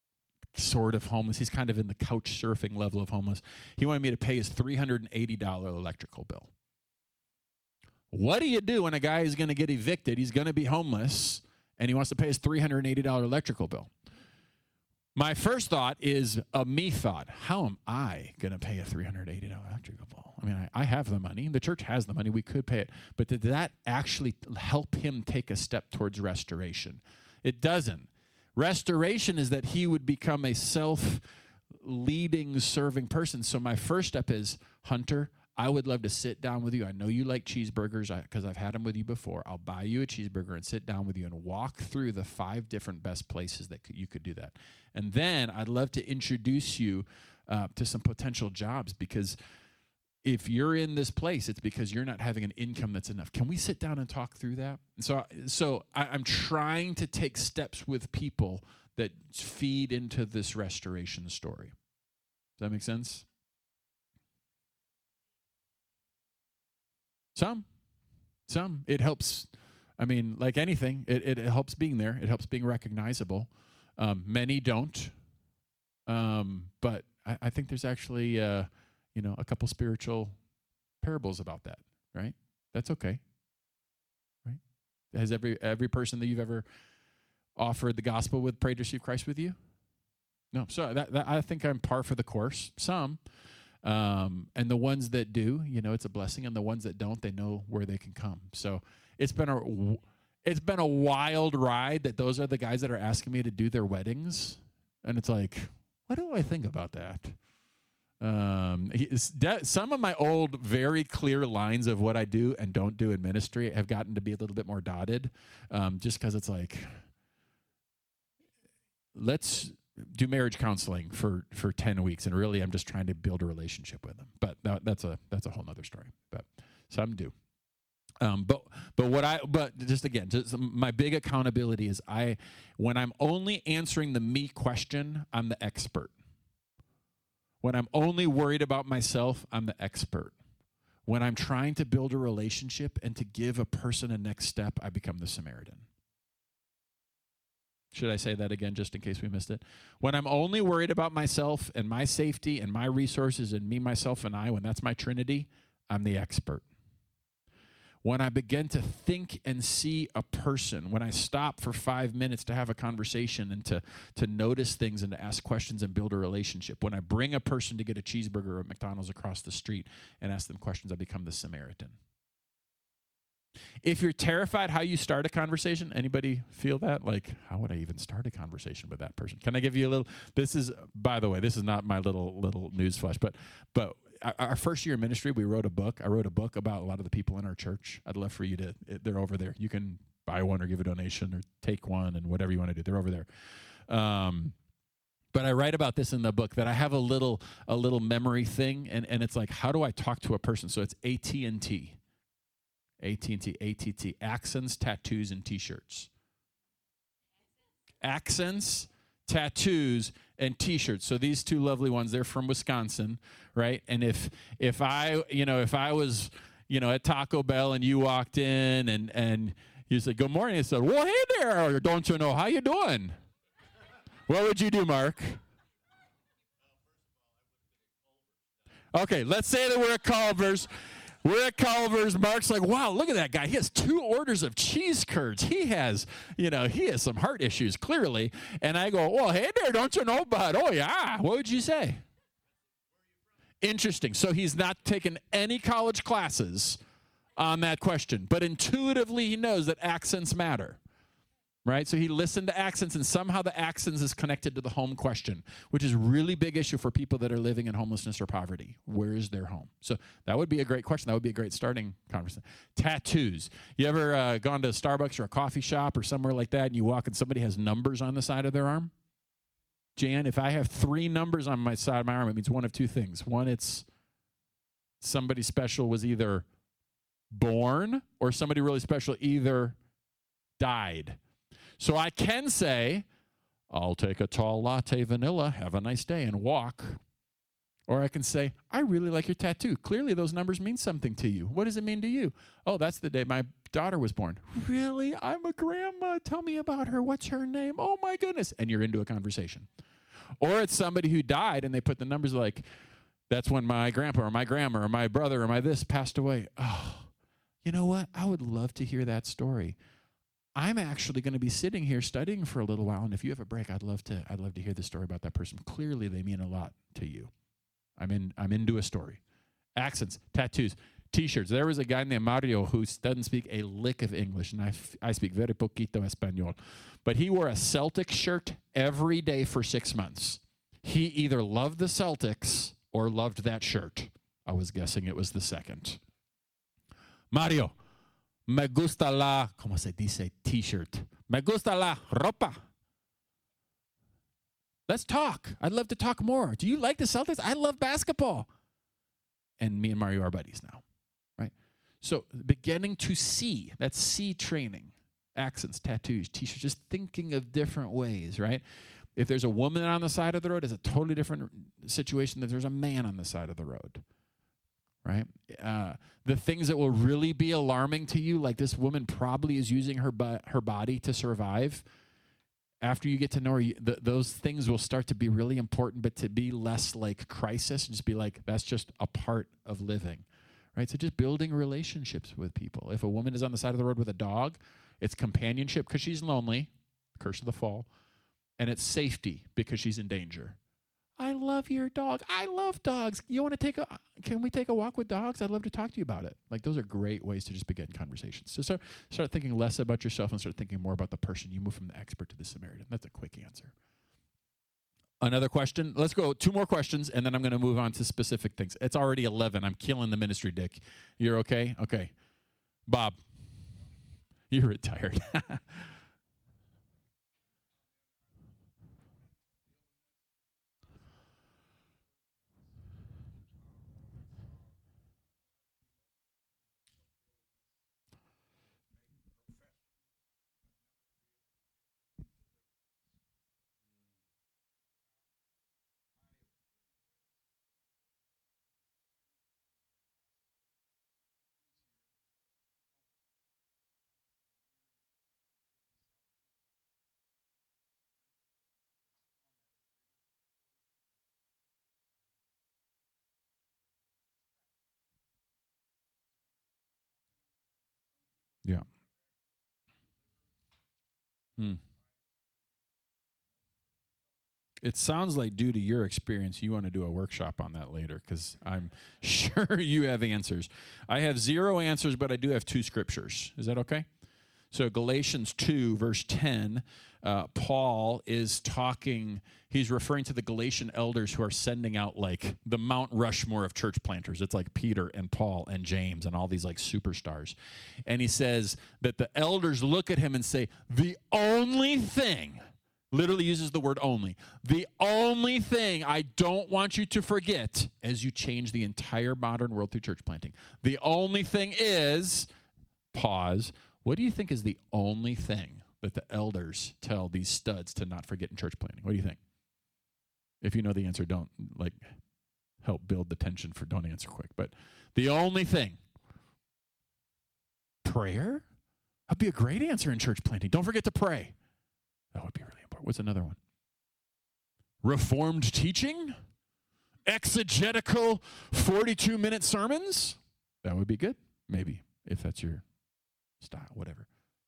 sort of homeless. He's kind of in the couch surfing level of homeless. He wanted me to pay his $380 electrical bill. What do you do when a guy is going to get evicted? He's going to be homeless, and he wants to pay his $380 electrical bill. My first thought is a me thought. How am I going to pay a $380 electrical bill? I mean, I have the money. The church has the money. We could pay it. But did that actually help him take a step towards restoration? It doesn't. Restoration is that he would become a self-leading, serving person. So my first step is, Hunter, I would love to sit down with you. I know you like cheeseburgers because I've had them with you before. I'll buy you a cheeseburger and sit down with you and walk through the 5 different best places that you could do that. And then I'd love to introduce you to some potential jobs, because if you're in this place, it's because you're not having an income that's enough. Can we sit down and talk through that? So I'm trying to take steps with people that feed into this restoration story. Does that make sense? Some. It helps. I mean, like anything, it helps being there. It helps being recognizable. Many don't. But I think there's actually, a couple spiritual parables about that, right? That's okay, right? Has every person that you've ever offered the gospel with prayed to receive Christ with you? No. So that I think I'm par for the course. Some. And the ones that do, it's a blessing, and the ones that don't, they know where they can come. So it's been a wild ride that those are the guys that are asking me to do their weddings. And it's like, what do I think about that? Some of my old, very clear lines of what I do and don't do in ministry have gotten to be a little bit more dotted, just because it's like, let's do marriage counseling for 10 weeks, and really I'm just trying to build a relationship with them. But that's a whole nother story. But some do. But my big accountability is when I'm only answering the me question, I'm the expert. When I'm only worried about myself, I'm the expert. When I'm trying to build a relationship and to give a person a next step, I become the Samaritan. Should I say that again just in case we missed it? When I'm only worried about myself and my safety and my resources and me, myself, and I, when that's my trinity, I'm the expert. When I begin to think and see a person, when I stop for 5 minutes to have a conversation and to notice things and to ask questions and build a relationship, when I bring a person to get a cheeseburger at McDonald's across the street and ask them questions, I become the Samaritan. If you're terrified how you start a conversation, anybody feel that? Like, how would I even start a conversation with that person? Can I give you a little, by the way, this is not my little news flash, but our first year in ministry, I wrote a book about a lot of the people in our church. I'd love for you they're over there. You can buy one or give a donation or take one and whatever you want to do. They're over there. But But I write about this in the book that I have a little memory thing, and it's like, how do I talk to a person? So it's AT&T, ATT, accents, tattoos, and T-shirts. Accents, tattoos, and T-shirts. So these two lovely ones, they're from Wisconsin, right? And if I was, at Taco Bell and you walked in and you said, good morning, I said, well, hey there, don't you know, how you doing? What would you do, Mark? Okay, let's say that we're at Culver's. We're at Culver's. Mark's like, wow, look at that guy. He has 2 orders of cheese curds. He has some heart issues, clearly. And I go, well, hey there, don't you know, bud? Oh, yeah. What would you say? Interesting. So he's not taken any college classes on that question. But intuitively, he knows that accents matter. Right? So he listened to accents, and somehow the accents is connected to the home question, which is a really big issue for people that are living in homelessness or poverty. Where is their home? So that would be a great question. That would be a great starting conversation. Tattoos. You ever gone to Starbucks or a coffee shop or somewhere like that, and you walk and somebody has numbers on the side of their arm? Jan, if I have 3 numbers on my side of my arm, it means one of 2 things. One, it's somebody special was either born or somebody really special either died. So I can say, I'll take a tall latte vanilla, have a nice day, and walk. Or I can say, I really like your tattoo. Clearly those numbers mean something to you. What does it mean to you? Oh, that's the day my daughter was born. Really? I'm a grandma. Tell me about her. What's her name? Oh, my goodness. And you're into a conversation. Or it's somebody who died, and they put the numbers like, that's when my grandpa or my grandma or my brother or my this passed away. Oh, you know what? I would love to hear that story. I'm actually going to be sitting here studying for a little while, and if you have a break, I'd love to hear the story about that person. Clearly, they mean a lot to you. I'm into a story. Accents, tattoos, T-shirts. There was a guy named Mario who doesn't speak a lick of English, and I speak very poquito español. But he wore a Celtics shirt every day for 6 months. He either loved the Celtics or loved that shirt. I was guessing it was the second. Mario. Me gusta la, ¿cómo se dice, T-shirt? Me gusta la ropa. Let's talk. I'd love to talk more. Do you like the Celtics? I love basketball. And me and Mario are buddies now, right? So beginning to see, that's C training. Accents, tattoos, T-shirts, just thinking of different ways, right? If there's a woman on the side of the road, it's a totally different situation than there's a man on the side of the road. Right? The things that will really be alarming to you, like this woman probably is using her body to survive. After you get to know her, those things will start to be really important, but to be less like crisis, just be like, that's just a part of living. Right? So just building relationships with people. If a woman is on the side of the road with a dog, it's companionship because she's lonely, curse of the fall, and it's safety because she's in danger. I love your dog. I love dogs. You want to can we take a walk with dogs? I'd love to talk to you about it. Like, those are great ways to just begin conversations. So start thinking less about yourself and start thinking more about the person. You move from the expert to the Samaritan. That's a quick answer. Another question. Let's go 2 more questions, and then I'm going to move on to specific things. It's already 11. I'm killing the ministry, Dick. You're okay? Okay. Bob, you're retired. Yeah. It sounds like, due to your experience, you want to do a workshop on that later, because I'm sure you have answers. I have 0 answers, but I do have 2 scriptures. Is that okay? So Galatians 2, verse 10, Paul is talking, he's referring to the Galatian elders who are sending out like the Mount Rushmore of church planters. It's like Peter and Paul and James and all these like superstars. And he says that the elders look at him and say, the only thing Literally uses the word only. The only thing I don't want you to forget as you change the entire modern world through church planting, the only thing is, pause, what do you think is the only thing that the elders tell these studs to not forget in church planting? What do you think? If you know the answer, don't help build the tension for don't answer quick. But the only thing, prayer? That'd be a great answer in church planting. Don't forget to pray. That would be really important. What's another one? Reformed teaching? Exegetical 42-minute sermons? That would be good. Maybe, if that's your style, whatever.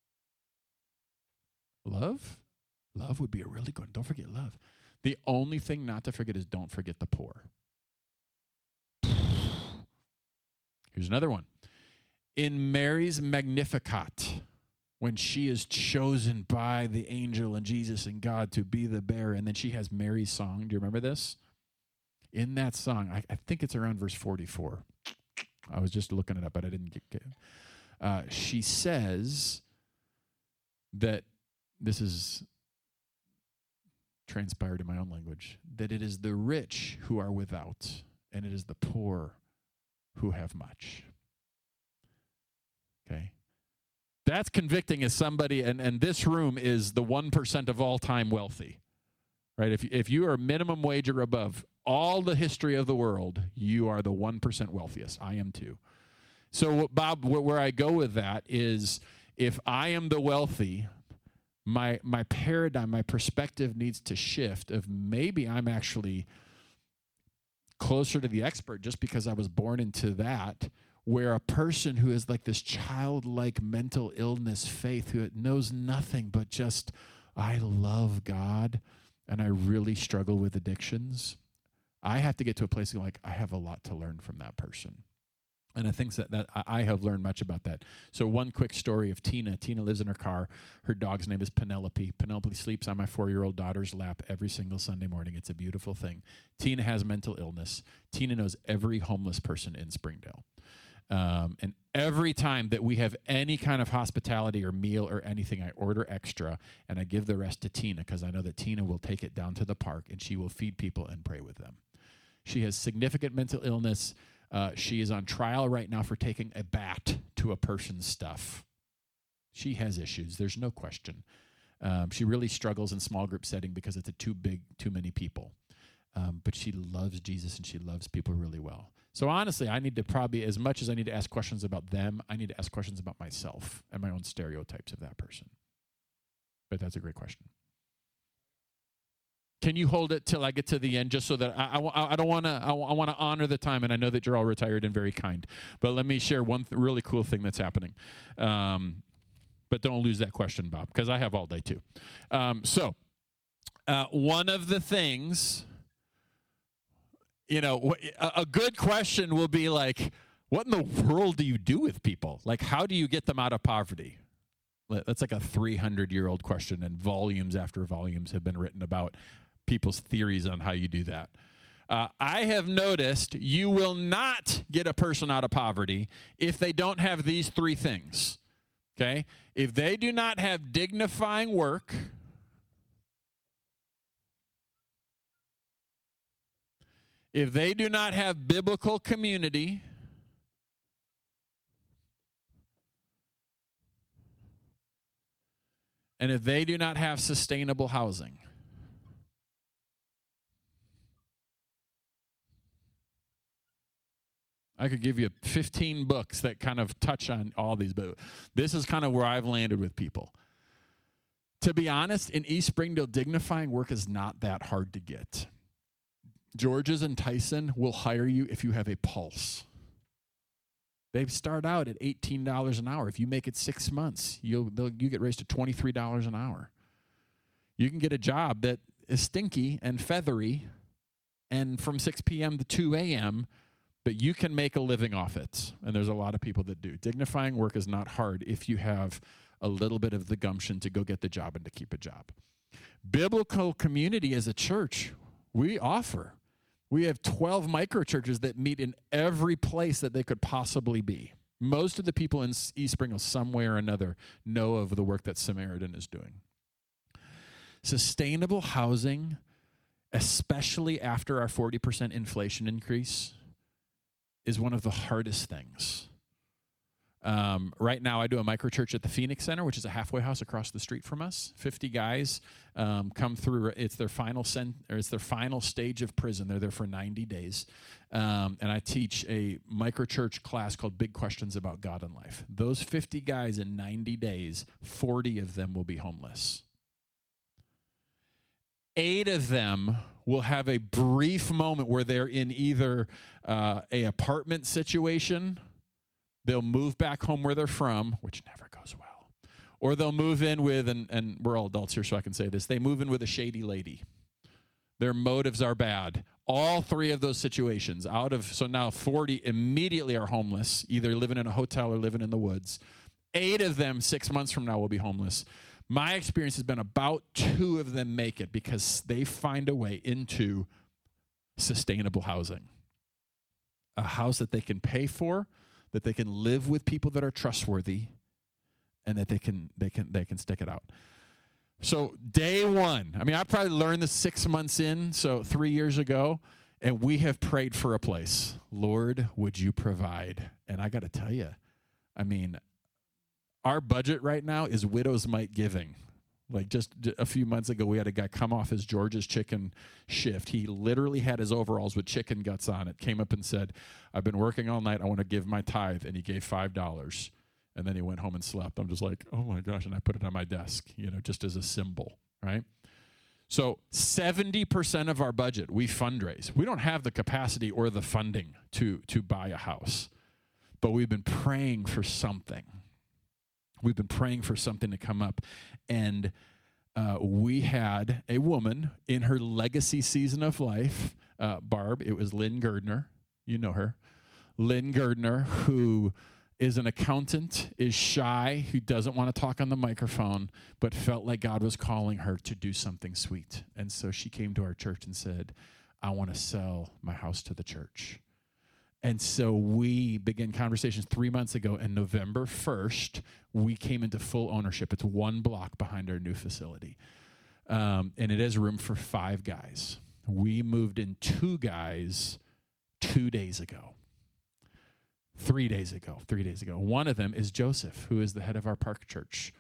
Love? Love would be a really good one. Don't forget love. The only thing not to forget is don't forget the poor. Here's another one. In Mary's Magnificat, when she is chosen by the angel and Jesus and God to be the bearer, and then she has Mary's song. Do you remember this? In that song, I think it's around verse 44. I was just looking it up, but I didn't get it. She says that, this is transpired in my own language, that it is the rich who are without, and it is the poor who have much. Okay? That's convicting as somebody, and this room is the 1% of all time wealthy, right? If you are minimum wage or above, all the history of the world, you are the 1% wealthiest. I am too. So, Bob, where I go with that is, if I am the wealthy, my paradigm, my perspective needs to shift of maybe I'm actually closer to the expert just because I was born into that, where a person who is like this childlike mental illness faith, who knows nothing but just, I love God and I really struggle with addictions, I have to get to a place where, like, I have a lot to learn from that person. And I think that I have learned much about that. So one quick story of Tina. Tina lives in her car. Her dog's name is Penelope. Penelope sleeps on my 4-year-old daughter's lap every single Sunday morning. It's a beautiful thing. Tina has mental illness. Tina knows every homeless person in Springdale. And every time that we have any kind of hospitality or meal or anything, I order extra and I give the rest to Tina, because I know that Tina will take it down to the park and she will feed people and pray with them. She has significant mental illness. She is on trial right now for taking a bat to a person's stuff. She has issues. There's no question. She really struggles in small group setting because it's too many people. But she loves Jesus and she loves people really well. So honestly, I need to probably, as much as I need to ask questions about them, I need to ask questions about myself and my own stereotypes of that person. But that's a great question. Can you hold it till I get to the end, just so that I don't want to, I want to honor the time, and I know that you're all retired and very kind. But let me share one really cool thing that's happening. But don't lose that question, Bob, because I have all day too. So one of the things, a good question will be like, what in the world do you do with people? Like, how do you get them out of poverty? That's like a 300-year-old question, and volumes after volumes have been written about people's theories on how you do that. I have noticed you will not get a person out of poverty if they don't have these three things, okay? If they do not have dignifying work, if they do not have biblical community, and if they do not have sustainable housing. I could give you 15 books that kind of touch on all these, but this is kind of where I've landed with people. To be honest, in East Springdale, dignifying work is not that hard to get. George's and Tyson will hire you if you have a pulse. They start out at $18 an hour. If you make it 6 months, you get raised to $23 an hour. You can get a job that is stinky and feathery and from 6 p.m. to 2 a.m., but you can make a living off it. And there's a lot of people that do. Dignifying work is not hard if you have a little bit of the gumption to go get the job and to keep a job. Biblical community as a church, we offer. We have 12 microchurches that meet in every place that they could possibly be. Most of the people in East Springdale, some way or another, know of the work that Samaritan is doing. Sustainable housing, especially after our 40% inflation increase, is one of the hardest things. Right now, I do a microchurch at the Phoenix Center, which is a halfway house across the street from us. 50 guys come through. It's their final stage of prison. They're there for 90 days. And I teach a microchurch class called Big Questions About God and Life. Those 50 guys in 90 days, 40 of them will be homeless. 8 of them will have a brief moment where they're in either a apartment situation. They'll move back home where they're from, which never goes well. Or they'll move in with, and we're all adults here so I can say this, they move in with a shady lady. Their motives are bad. All 3 of those situations so now 40 immediately are homeless, either living in a hotel or living in the woods. 8 of them 6 months from now will be homeless. My experience has been about 2 of them make it because they find a way into sustainable housing. A house that they can pay for, that they can live with people that are trustworthy, and that they can stick it out. So day one, I probably learned this 6 months in, so 3 years ago, and we have prayed for a place. Lord, would you provide? And I got to tell you, our budget right now is widow's mite giving. Like just a few months ago, we had a guy come off his George's Chicken shift. He literally had his overalls with chicken guts on it, came up and said, I've been working all night. I want to give my tithe. And he gave $5. And then he went home and slept. I'm just like, oh my gosh. And I put it on my desk, just as a symbol, right? So 70% of our budget, we fundraise. We don't have the capacity or the funding to buy a house, but we've been praying for something. We've been praying for something to come up. And we had a woman in her legacy season of life, Barb, it was Lynn Girdner. You know her. Lynn Girdner, who is an accountant, is shy, who doesn't want to talk on the microphone, but felt like God was calling her to do something sweet. And so she came to our church and said, I want to sell my house to the church. And so we began conversations 3 months ago, and November 1st, we came into full ownership. It's 1 block behind our new facility. And it has room for 5 guys. We moved in 2 guys 2 days ago. 3 days ago. One of them is Joseph, who is the head of our park church.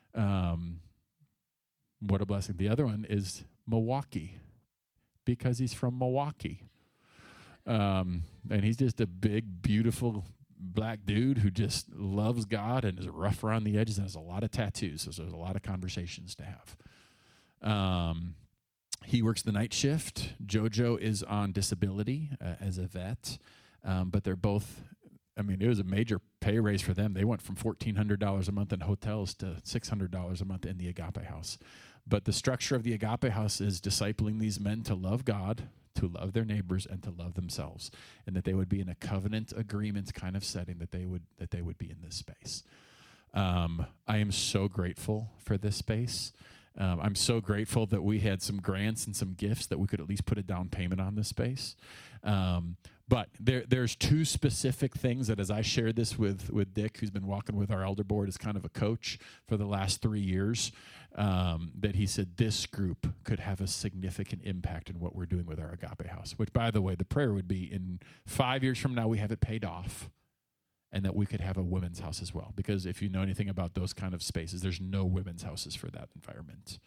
What a blessing. The other one is Milwaukee, because he's from Milwaukee. And he's just a big, beautiful black dude who just loves God and is rough around the edges and has a lot of tattoos. So there's a lot of conversations to have. He works the night shift. JoJo is on disability as a vet. But they're both, it was a major pay raise for them. They went from $1,400 a month in hotels to $600 a month in the Agape House. But the structure of the Agape House is discipling these men to love God, to love their neighbors, and to love themselves, and that they would be in a covenant agreement kind of setting, that they would be in this space. I am so grateful for this space. I'm so grateful that we had some grants and some gifts that we could at least put a down payment on this space. But there's 2 specific things that, as I shared this with Dick, who's been walking with our elder board as kind of a coach for the last 3 years, that he said this group could have a significant impact in what we're doing with our Agape House, which, by the way, the prayer would be in 5 years from now, we have it paid off, and that we could have a women's house as well. Because if you know anything about those kind of spaces, there's no women's houses for that environment.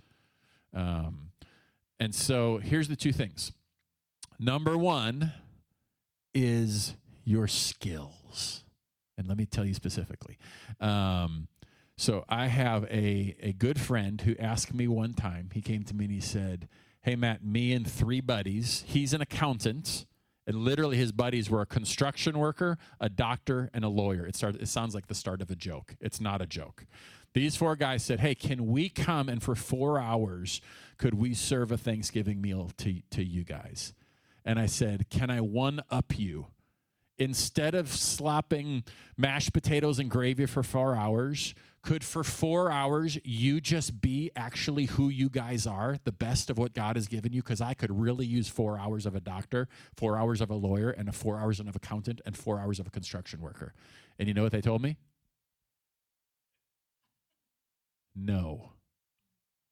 And so here's the 2 things. Number 1 is your skills. And let me tell you specifically. So I have a good friend who asked me one time, he came to me and he said, hey, Matt, me and 3 buddies, he's an accountant, and literally his buddies were a construction worker, a doctor, and a lawyer. It sounds like the start of a joke. It's not a joke. These 4 guys said, hey, can we come and for 4 hours, could we serve a Thanksgiving meal to you guys? And I said, can I one-up you? Instead of slopping mashed potatoes and gravy for 4 hours, could for 4 hours you just be actually who you guys are, the best of what God has given you? Because I could really use 4 hours of a doctor, 4 hours of a lawyer, and 4 hours of an accountant, and 4 hours of a construction worker. And you know what they told me? No.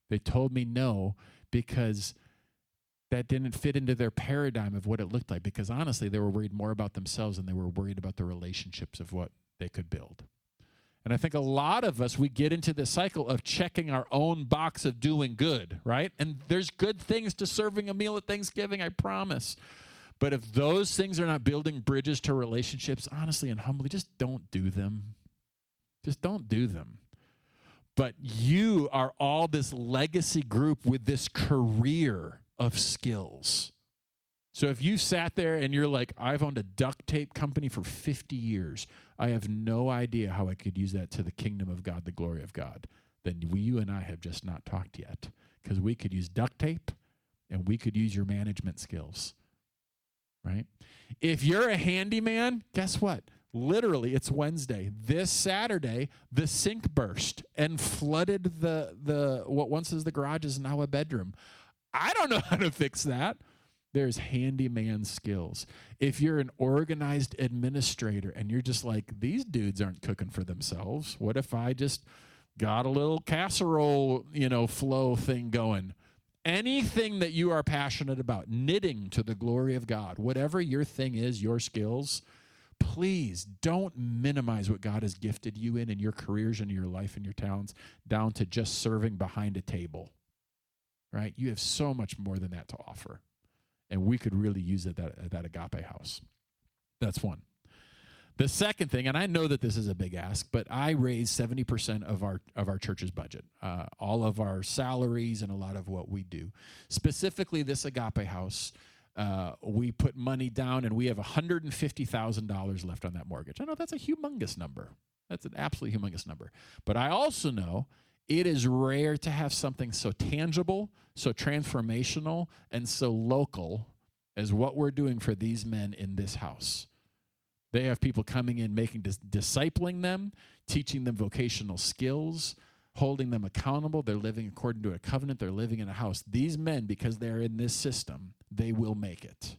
They told me no because that didn't fit into their paradigm of what it looked like, because honestly, they were worried more about themselves than they were worried about the relationships of what they could build. And I think a lot of us, we get into this cycle of checking our own box of doing good, right? And there's good things to serving a meal at Thanksgiving, I promise. But if those things are not building bridges to relationships, honestly and humbly, just don't do them. Just don't do them. But you are all this legacy group with this career of skills. So if you sat there and you're like, I've owned a duct tape company for 50 years, I have no idea how I could use that to the kingdom of God, the glory of God, then you and I have just not talked yet, because we could use duct tape and we could use your management skills, right? If you're a handyman, guess what? Literally, it's Wednesday. This Saturday, the sink burst and flooded the what once was the garage is now a bedroom. I don't know how to fix that. There's handyman skills. If you're an organized administrator and you're just like, these dudes aren't cooking for themselves. What if I just got a little casserole, flow thing going? Anything that you are passionate about, knitting to the glory of God, whatever your thing is, your skills, please don't minimize what God has gifted you in your careers and your life and your talents down to just serving behind a table, right? You have so much more than that to offer. And we could really use it at that Agape House. That's one. The second thing, and I know that this is a big ask, but I raise 70% of our church's budget, all of our salaries and a lot of what we do. Specifically, this Agape House, we put money down, and we have $150,000 left on that mortgage. I know that's a humongous number. That's an absolutely humongous number. But I also know it is rare to have something so tangible, so transformational, and so local as what we're doing for these men in this house. They have people coming in, discipling them, teaching them vocational skills, holding them accountable. They're living according to a covenant. They're living in a house. These men, because they're in this system, they will make it,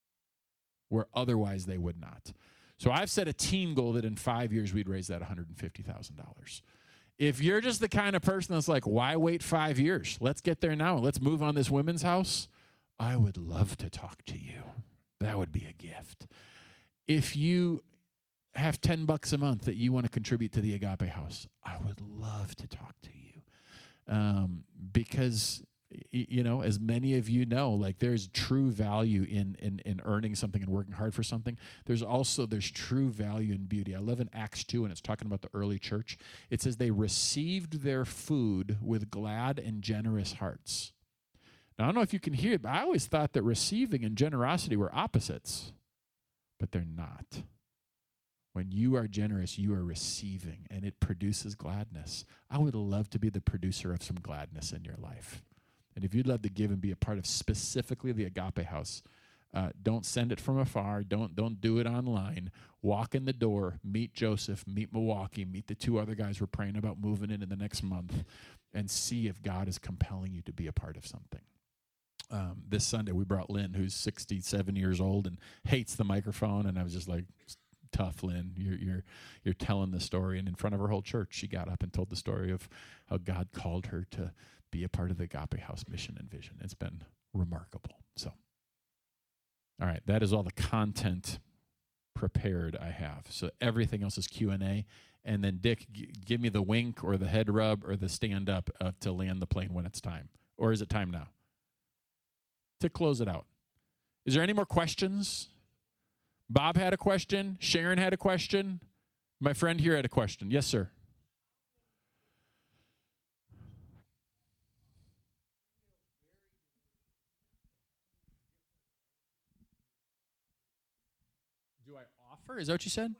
where otherwise they would not. So I've set a team goal that in 5 years we'd raise that $150,000. If you're just the kind of person that's like, why wait 5 years? Let's get there now. Let's move on this women's house. I would love to talk to you. That would be a gift. If you have $10 a month that you want to contribute to the Agape House, I would love to talk to you. Because, as many of you know, like there's true value in earning something and working hard for something. There's true value in beauty. I love in Acts 2, and it's talking about the early church. It says they received their food with glad and generous hearts. Now, I don't know if you can hear it, but I always thought that receiving and generosity were opposites, but they're not. When you are generous, you are receiving, and it produces gladness. I would love to be the producer of some gladness in your life. And if you'd love to give and be a part of specifically the Agape House, don't send it from afar. Don't do it online. Walk in the door, meet Joseph, meet Milwaukee, meet the two other guys we're praying about moving in the next month, and see if God is compelling you to be a part of something. This Sunday, we brought Lynn, who's 67 years old and hates the microphone, and I was just like, tough, Lynn. You're telling the story. And in front of her whole church, she got up and told the story of how God called her to be a part of the Agape House mission and vision. It's been remarkable. So, all right, that is all the content prepared I have. So everything else is Q&A. And then, Dick, give me the wink or the head rub or the stand up to land the plane when it's time. Or is it time now? To close it out. Is there any more questions? Bob had a question. Sharon had a question. My friend here had a question. Yes, sir. Do I offer? Is that what you said?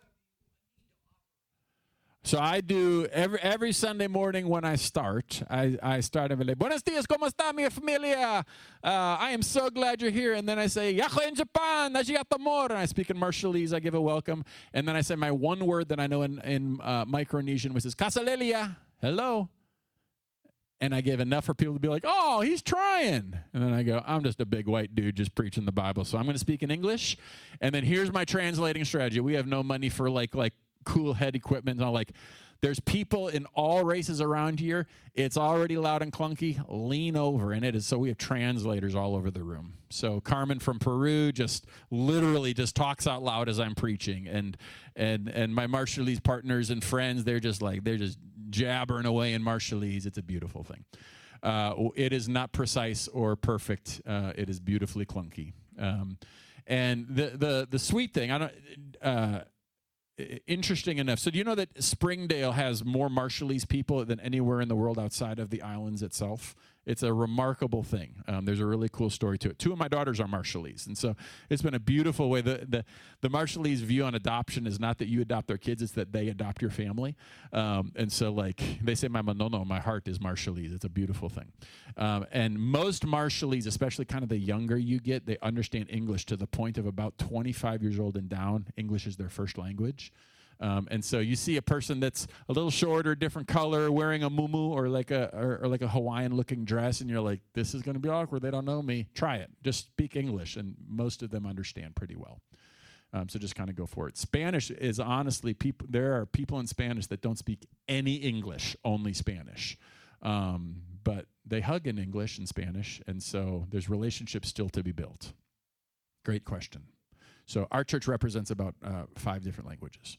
So I do every Sunday morning when I start. I start every day. Buenos dias, ¿cómo está mi familia? I am so glad you're here. And then I say, Yahoo in Japan, amor. And I speak in Marshallese. I give a welcome. And then I say my one word that I know in Micronesian, which is Kasalelia. Hello. And I give enough for people to be like, oh, he's trying. And then I go, I'm just a big white dude just preaching the Bible. So I'm going to speak in English. And then here's my translating strategy. We have no money for like cool head equipment. And I'm like, there's people in all races around here. It's already loud and clunky. Lean over. And it is. So we have translators all over the room. So Carmen from Peru just literally just talks out loud as I'm preaching. And my Marshallese partners and friends, they're just jabbering away in Marshallese. It's a beautiful thing. It is not precise or perfect. It is beautifully clunky. And the sweet thing, interesting enough. So do you know that Springdale has more Marshallese people than anywhere in the world outside of the islands itself? It's a remarkable thing. There's a really cool story to it. Two of my daughters are Marshallese, and so it's been a beautiful way. The Marshallese view on adoption is not that you adopt their kids; it's that they adopt your family. And so, like they say, my manono, my heart is Marshallese. It's a beautiful thing. And most Marshallese, especially kind of the younger you get, they understand English to the point of about 25 years old and down. English is their first language. And so you see a person that's a little shorter, different color, wearing a muumuu or like a Hawaiian-looking dress, and you're like, this is going to be awkward. They don't know me. Try it. Just speak English, and most of them understand pretty well. So just kind of go for it. Spanish is honestly there are people in Spanish that don't speak any English, only Spanish. But they hug in English and Spanish, and so there's relationships still to be built. Great question. So our church represents about 5 different languages.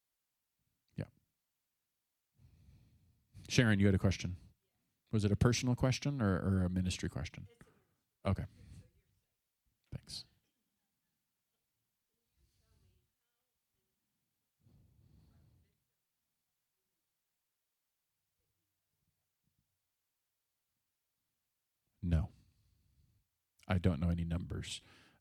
Sharon, you had a question. Was it a personal question or a ministry question? Okay. Thanks. No. I don't know any numbers.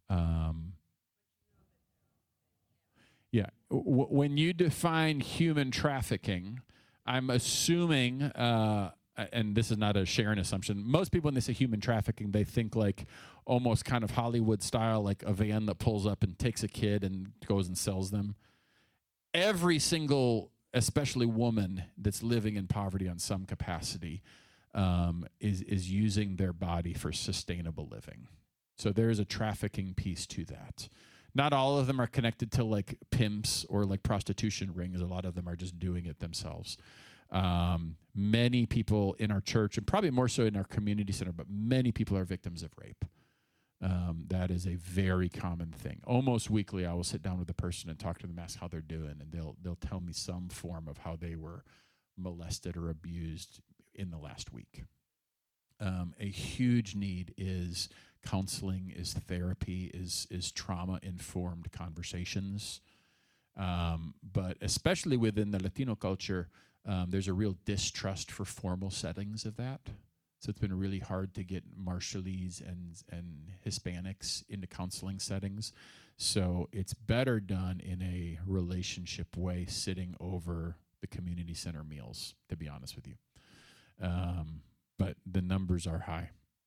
Yeah. When you define human trafficking, I'm assuming, and this is not a Sharon assumption, most people when they say human trafficking, they think like almost kind of Hollywood style, like a van that pulls up and takes a kid and goes and sells them. Every single, especially woman that's living in poverty on some capacity, is using their body for sustainable living. So there is a trafficking piece to that. Not all of them are connected to like pimps or like prostitution rings. A lot of them are just doing it themselves. Many people in our church, and probably more so in our community center, but many people are victims of rape. That is a very common thing. Almost weekly, I will sit down with a person and talk to them, ask how they're doing, and they'll tell me some form of how they were molested or abused in the last week. A huge need is counseling, is therapy, is trauma-informed conversations. But especially within the Latino culture, there's a real distrust for formal settings of that. So it's been really hard to get Marshallese and Hispanics into counseling settings. So it's better done in a relationship way, sitting over the community center meals, to be honest with you. But the numbers are high.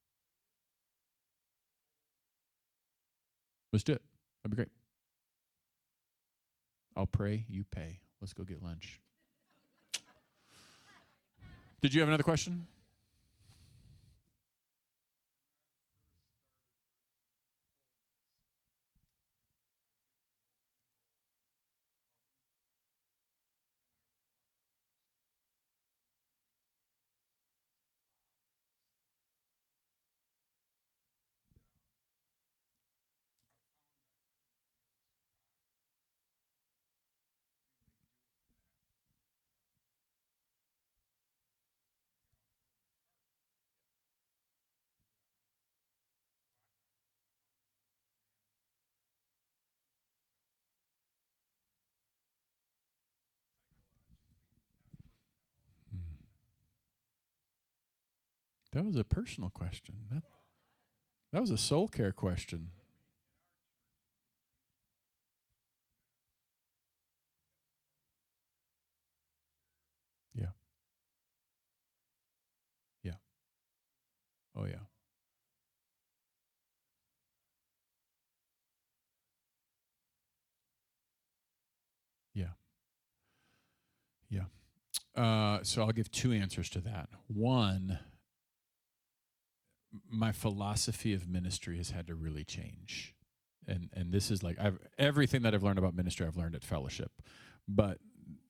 Let's do it. That'd be great. I'll pray, you pay. Let's go get lunch. Did you have another question? That was a personal question. That was a soul care question. Yeah. Yeah. Oh, yeah. Yeah. Yeah. So I'll give 2 answers to that. One, my philosophy of ministry has had to really change. And this is like everything that I've learned about ministry, I've learned at Fellowship. But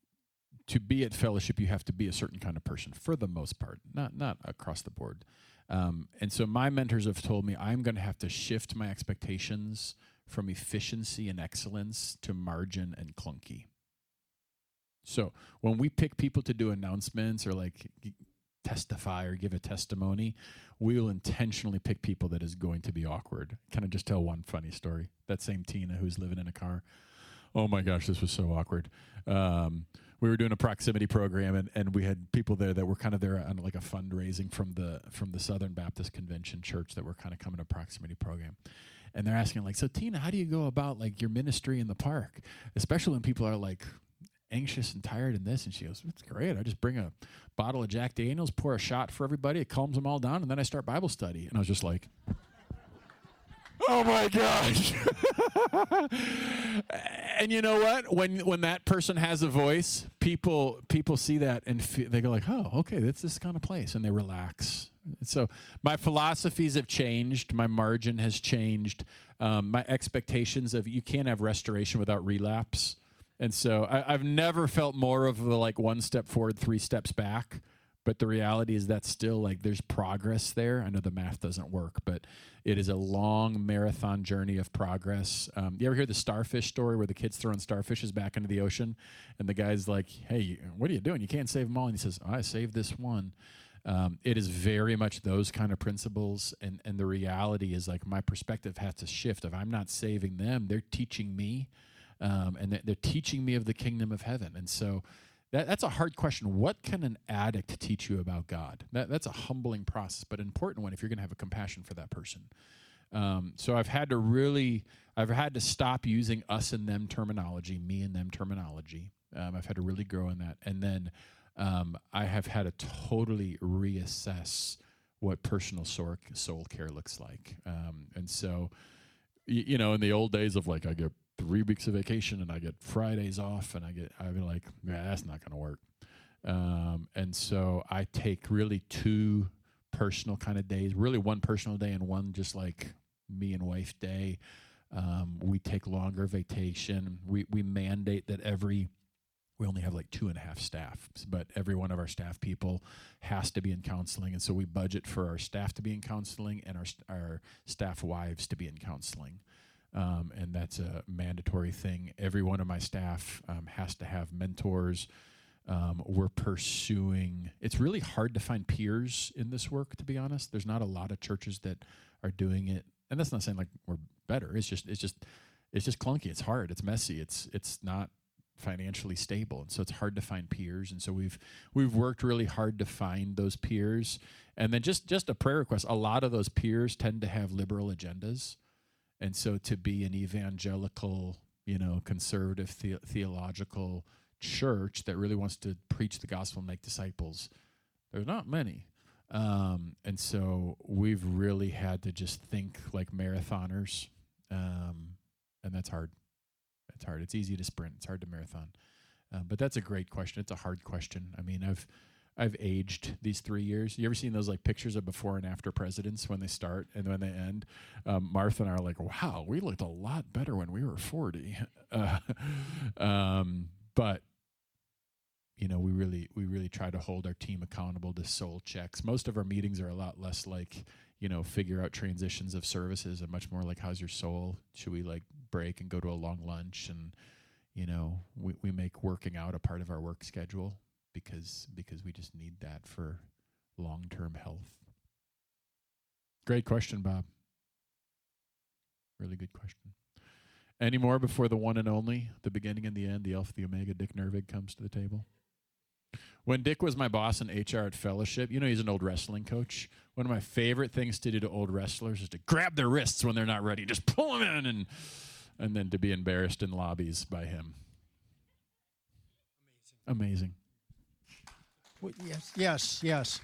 to be at fellowship, you have to be a certain kind of person for the most part, not across the board. And so my mentors have told me I'm going to have to shift my expectations from efficiency and excellence to margin and clunky. So when we pick people to do announcements or like testify or give a testimony, we will intentionally pick people that is going to be awkward. Can I just tell one funny story? That same Tina who's living in a car. Oh my gosh, this was so awkward. We were doing a proximity program, and we had people there that were kind of there on like a fundraising from the Southern Baptist Convention Church that were kind of coming to proximity program. And they're asking like, so Tina, how do you go about like your ministry in the park? Especially when people are like anxious and tired in this. And she goes, it's great. I just bring a bottle of Jack Daniels, pour a shot for everybody. It calms them all down. And then I start Bible study. And I was just like, oh my gosh. And you know what? When that person has a voice, people see that and they go like, oh, okay, that's this kind of place. And they relax. So my philosophies have changed. My margin has changed. My expectations of you can't have restoration without relapse. And so I've never felt more of the like 1 step forward, 3 steps back. But the reality is that still like there's progress there. I know the math doesn't work, but it is a long marathon journey of progress. You ever hear the starfish story where the kid's throwing starfishes back into the ocean? And the guy's like, hey, what are you doing? You can't save them all. And he says, oh, I saved this one. It is very much those kind of principles. And the reality is like my perspective has to shift. If I'm not saving them, they're teaching me. And they're teaching me of the kingdom of heaven. And so that's a hard question. What can an addict teach you about God? That's a humbling process, but an important one if you're going to have a compassion for that person. So I've had to stop using us and them terminology, me and them terminology. I've had to really grow in that. And then I have had to totally reassess what personal soul care looks like. And so, in the old days of like, I get 3 weeks of vacation and I get Fridays off and I've been like, yeah, that's not going to work. And so I take really 2 personal kind of days, really 1 personal day and 1 just like me and wife day. We take longer vacation. We mandate that we only have like 2.5 staff, but every one of our staff people has to be in counseling. And so we budget for our staff to be in counseling and our staff wives to be in counseling. And that's a mandatory thing. Every one of my staff has to have mentors. We're pursuing. It's really hard to find peers in this work, to be honest. There's not a lot of churches that are doing it, and that's not saying like we're better. It's just clunky. It's hard. It's messy. It's not financially stable, and so it's hard to find peers. And so we've worked really hard to find those peers. And then just a prayer request. A lot of those peers tend to have liberal agendas. And so to be an evangelical, conservative theological church that really wants to preach the gospel and make disciples, there's not many. And so we've really had to just think like marathoners. And that's hard. It's hard. It's easy to sprint. It's hard to marathon. But that's a great question. It's a hard question. I mean, I've aged these 3 years. You ever seen those like pictures of before and after presidents when they start and when they end? Martha and I are like, wow, we looked a lot better when we were 40. But we really try to hold our team accountable to soul checks. Most of our meetings are a lot less like, figure out transitions of services and much more like, how's your soul? Should we like break and go to a long lunch? And, we make working out a part of our work schedule. Because we just need that for long-term health. Great question, Bob. Really good question. Any more before the one and only, the beginning and the end, the Alpha, the Omega, Dick Nervig comes to the table? When Dick was my boss in HR at Fellowship, he's an old wrestling coach. One of my favorite things to do to old wrestlers is to grab their wrists when they're not ready, just pull them in, and then to be embarrassed in lobbies by him. Amazing. Yes.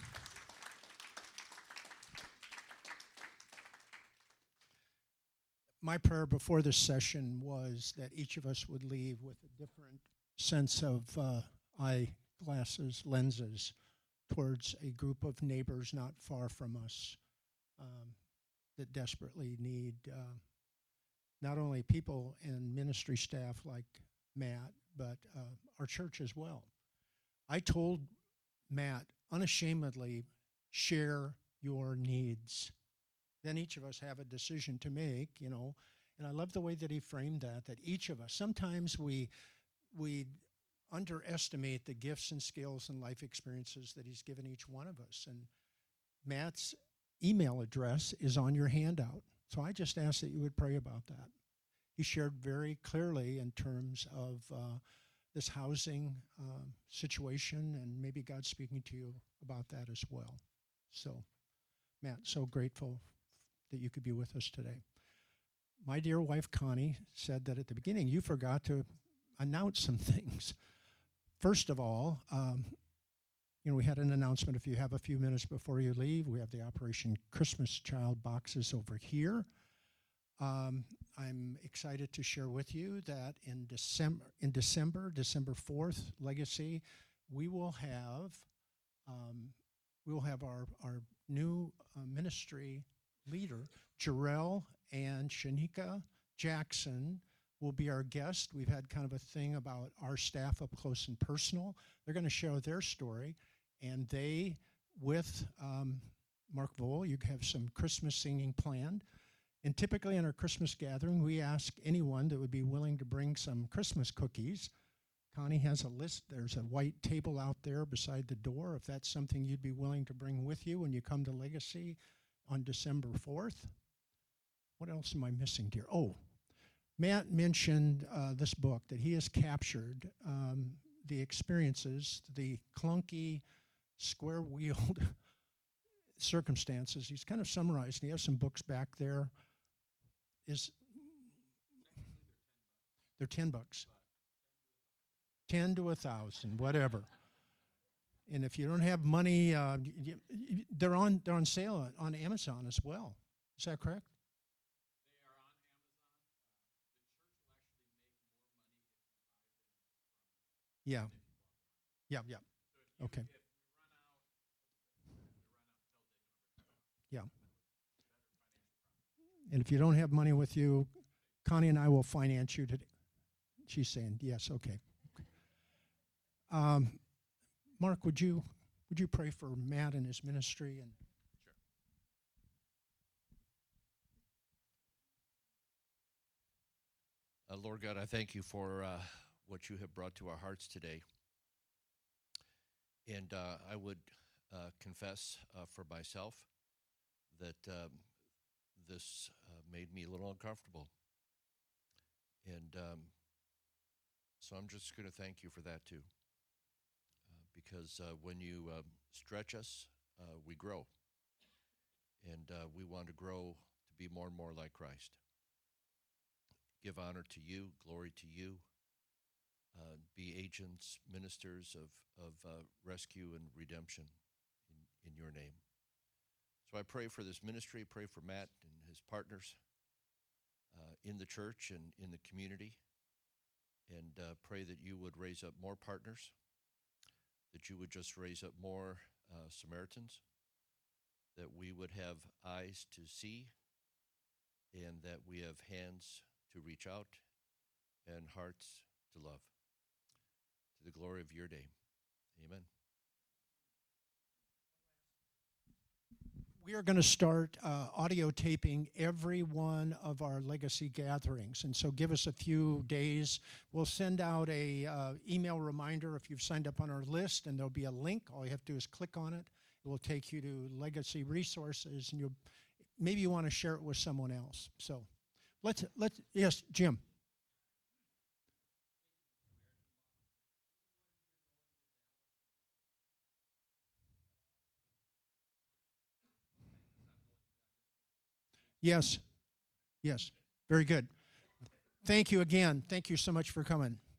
My prayer before this session was that each of us would leave with a different sense of eyeglasses, lenses, towards a group of neighbors not far from us that desperately need not only people and ministry staff like Matt, but our church as well. I told Matt unashamedly, share your needs. Then each of us have a decision to make, and I love the way that he framed that each of us, sometimes we underestimate the gifts and skills and life experiences that he's given each one of us. And Matt's email address is on your handout. So I just ask that you would pray about that. He shared very clearly in terms of this housing situation, and maybe God's speaking to you about that as well. So, Matt, so grateful that you could be with us today. My dear wife, Connie, said that at the beginning you forgot to announce some things. First of all, we had an announcement. If you have a few minutes before you leave, we have the Operation Christmas Child boxes over here. I'm excited to share with you that in December 4th, Legacy, we will have our new ministry leader, Jarrell and Shanika Jackson, will be our guest. We've had kind of a thing about our staff up close and personal. They're going to share their story, and they, with Mark Vole, you have some Christmas singing planned. And typically in our Christmas gathering, we ask anyone that would be willing to bring some Christmas cookies. Connie has a list. There's a white table out there beside the door, if that's something you'd be willing to bring with you when you come to Legacy on December 4th. What else am I missing, dear? Oh, Matt mentioned this book that he has captured, the experiences, the clunky, square-wheeled circumstances. He's kind of summarized. He has some books back there. They're $10. 10 to 1,000, whatever. And if you don't have money, they're on sale on Amazon as well. Is that correct? Yeah. Okay. Yeah. And if you don't have money with you, Connie and I will finance you today. She's saying yes. Okay. Mark, would you pray for Matt and his ministry? And sure. Lord God, I thank you for what you have brought to our hearts today. And I would confess for myself that this made me a little uncomfortable. And so I'm just going to thank you for that too. Because when you stretch us, we grow. And we want to grow to be more and more like Christ. Give honor to you, glory to you. Be agents, ministers of rescue and redemption in your name. So I pray for this ministry, pray for Matt and his partners in the church and in the community, and pray that you would raise up more partners, that you would just raise up more Samaritans, that we would have eyes to see, and that we have hands to reach out and hearts to love. To the glory of your name. Amen. we are going to start audio taping every one of our legacy gatherings. And so give us a few days. We'll send out a email reminder if you've signed up on our list, and there'll be a link. All you have to do is click on it. It will take you to legacy resources, and maybe you want to share it with someone else. So let's yes, Jim. Yes. Yes. Very good. Thank you again. Thank you so much for coming.